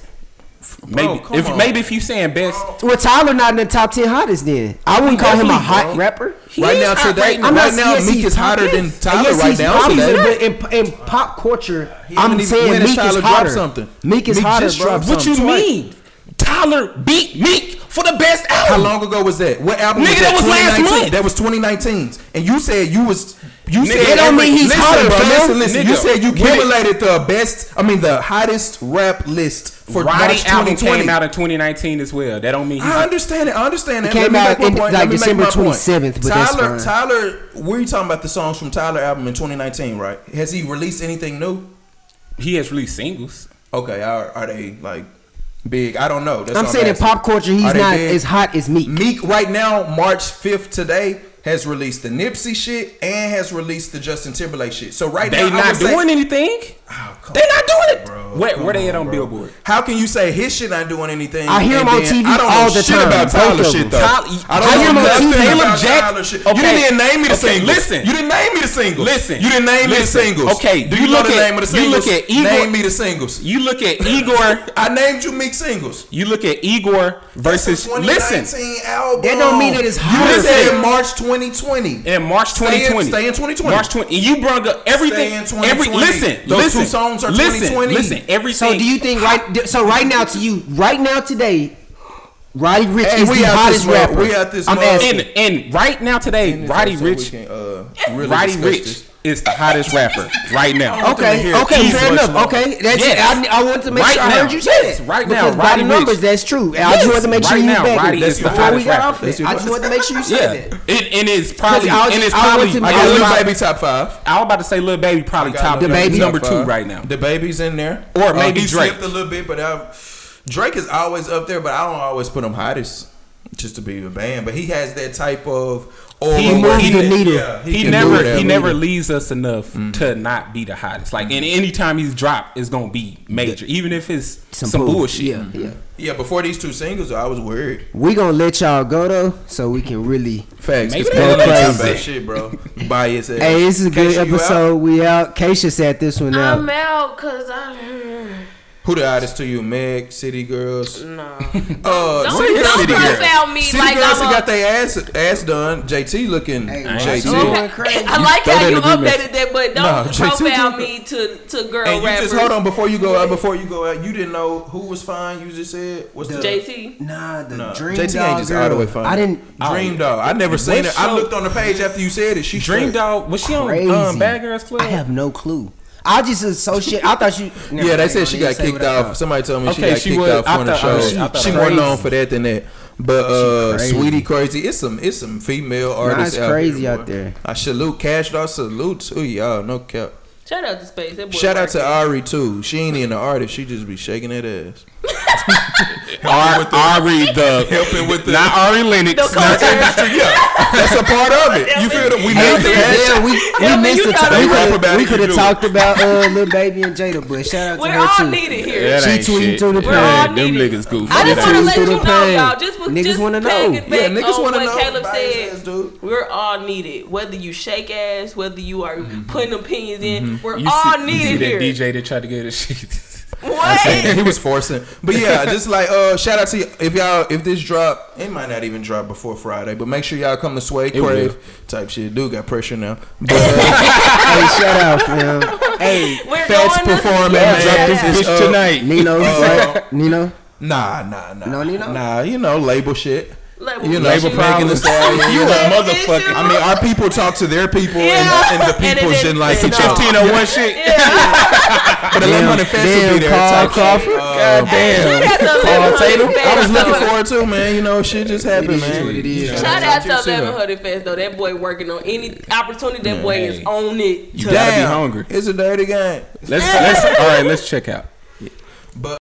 Maybe come if on. maybe if you saying best, well, Tyler not in the top ten hottest. Then I wouldn't call him a definitely, hot bro. rapper. He Right is now, hot today, right now. I'm right not- now, yes, Meek he's is hotter pop- than yes. Tyler Yes, right he's now. popular, Today. but in, in pop culture, He I'm haven't even- saying when has Meek Tyler is dropped hotter. something? Meek is Meek hotter, just bro. dropped What you something. mean? Tyler beat Meek for the best album. How long ago was that? What album Nigga, was that that? was last twenty nineteen? month. That was twenty nineteen. And you said you was You Nigga, said that don't every- mean he's listen, hotter, bro. fam. Listen, listen. Nigga, You said you when it- accumulated the best. I mean, the hottest rap list for Roddy March album twenty twenty. came out in twenty nineteen as well. That don't mean he's I understand it. I understand it. It came Let me out make my in, point. like, Let me make December my point. twenty-seventh, but that's Tyler, fine. Tyler, we're talking about the songs from Tyler album in twenty nineteen, right? Has he released anything new? he has released singles. Okay, are, are they like big? I don't know. That's I'm what saying in asking. pop culture, he's Are they not big? as hot as Meek. Meek right now, March fifth today, has released the Nipsey shit and has released the Justin Timberlake shit. So right They now, I not would say- doing anything. Oh, come They not on, doing it. bro. Where, Come where they at on bro. Billboard? How can you say his shit not doing anything? I hear and him on then T V I don't all know the shit time, about both Tyler of shit them. though. Tyler- I don't I hear know him on T V. nothing Taylor about Jack- Tyler shit. Okay. You didn't even name me the Okay, singles. listen. You didn't name me the singles. Listen. You didn't name me the Listen. singles. Okay, Do you you know look the at- name of the you singles? look at Igor- Name me the singles. You look at Igor. I named you Meek singles. You look at Igor versus. That's a Listen, twenty nineteen album. That don't mean that it's You hotter. said March twenty twenty. in March Stay twenty in- twenty. stay in twenty twenty. March twenty. And you brought up everything. Stay in twenty Every twenty. listen. Those listen, two songs are listen, twenty twenty. Listen. Everything. So do you think right? So right now to you, right now today, Roddy Ricch Hey, is we the out hottest this mug. rapper. We out this I'm mug. asking. and, and right now today, Roddy So we Ricch. can, uh, really Roddy discuss Ricch this. is the hottest rapper right now. want them to Okay, hear okay, keys fair much enough. more. Okay, that's Yes. I, I want to make Right sure I now. heard you say Yes, that. right now, Because by Roddy the numbers, Ricch. that's true. And I Yes, just wanted to make sure right you now, back Roddy it. is the Before we hottest got rapper. off it, Let's do I what? just wanted to make sure you Yeah, said that. it, and it's probably I was and just- it's I probably. want to- I I got was Lil about- Baby top five. I was about to say Lil Baby probably I got top Lil The Baby. number top two five. right now. The Baby's in there, Or maybe uh, he Drake. slipped a little bit, but I, Drake is always up there. But I don't always put him hottest just to be a band. But he has that type of. Aura He where moves the needle. Yeah, He, can never do that. he never leaves us enough to not be the hottest. Like, and any time he's dropped, it's gonna be major, even if it's some, bull- bullshit. Yeah, yeah. Yeah, before these two singles, I was worried. We gonna let y'all go though, so we can really. Facts. Maybe Cause they Payne go ain't talking crazy. about shit, bro. Bias ass. Hey, this is a good Keisha, you out? episode. We out. Keisha sat this one out. I'm out because I. Who the artist to you? Meg, City Girls. No. Uh, Don't, City don't Girls. profile me City like Girls I'm that a, got their ass ass done. J T looking. Hey, J T. okay. Okay. Crazy. I like throw how that you in the group updated that, but don't No, J T profile do- me to, to girl And you rappers. just hold on before you go out. Before you go out, you didn't know who was fine. You just said what's the J T. Nah, the Nah, Dream J T Dog ain't just girl. all the way fine. I didn't. Dream Dog. I never seen What it. I show- looked on the page after you said it. She Dream straight. Dog was she on Crazy. um, Bad Girls Club? I have no clue. I just associate. I thought you. Never Yeah, they mind, said I she didn't got say kicked what I off. thought. Somebody told me she Okay, got she kicked was- off I from the thought- show. I She, thought she her wasn't known crazy. for that than that. But uh, crazy. Sweetie Crazy, it's some it's some female artists it's out crazy there. out boy. there. I salute Cash Dog, salute to y'all, no cap. Shout out to Space. That boy Shout out to working. Ari too. She ain't even an artist. She just be shaking that ass. Ar- Ari the Helping with the not Ari Lennox. The not- culture. yeah, that's a part of it. You feel that we Hey, made the hashtag. yeah, we, we Yeah, but missed you the gotta- time. We They rap could about have it, we you could have do it. talked about uh, Lil Baby and Jada, but shout out to We're her all too. needed here. That She ain't tweeting shit. through the We're all pain. Them needed. niggas goofy. I just That want to ain't- let through you the know, pain. y'all. Just, Niggas just wanna know. piggyback Yeah, niggas on wanna what know. Caleb Bias said. ass, dude. We're all needed. Whether you shake ass, whether you are putting opinions in, we're You all see, you see needed that here. D J that tried to get a shit. What? he was forcing, but yeah, just like uh, shout out to y- if y'all if this drop, it might not even drop before Friday, but make sure y'all come to Sway It will. Crave type shit. Dude got pressure now, but uh, Hey, shout out, fam. Hey, We're Fats going to- performing, Yeah. man. drop this It's, bitch uh, tonight. Nino, Uh, Nino. Nah, nah, nah, No, Nino? nah. You know, label shit. Label You know, Label issues. Megan Thee problems. Stallion. You You a know. motherfucker. I mean, our people talk to their people, Yeah. and, and the And it people didn't shouldn't like fit. some No. fifteen oh one shit. But eleven hundred fans will be Damn, there. Carl type Crawford. shit. Uh, God damn. Shout out to Paul eleven hundred Tatum. fans, I was looking though. forward to, man. You know, shit just happened, It is man. what it is. Shout out to See eleven that. hundred fans though. That boy working on any opportunity. That boy Hey. is on it. You to- gotta be Damn, hungry. It's a dirty game. Let's let's all right. Let's check out.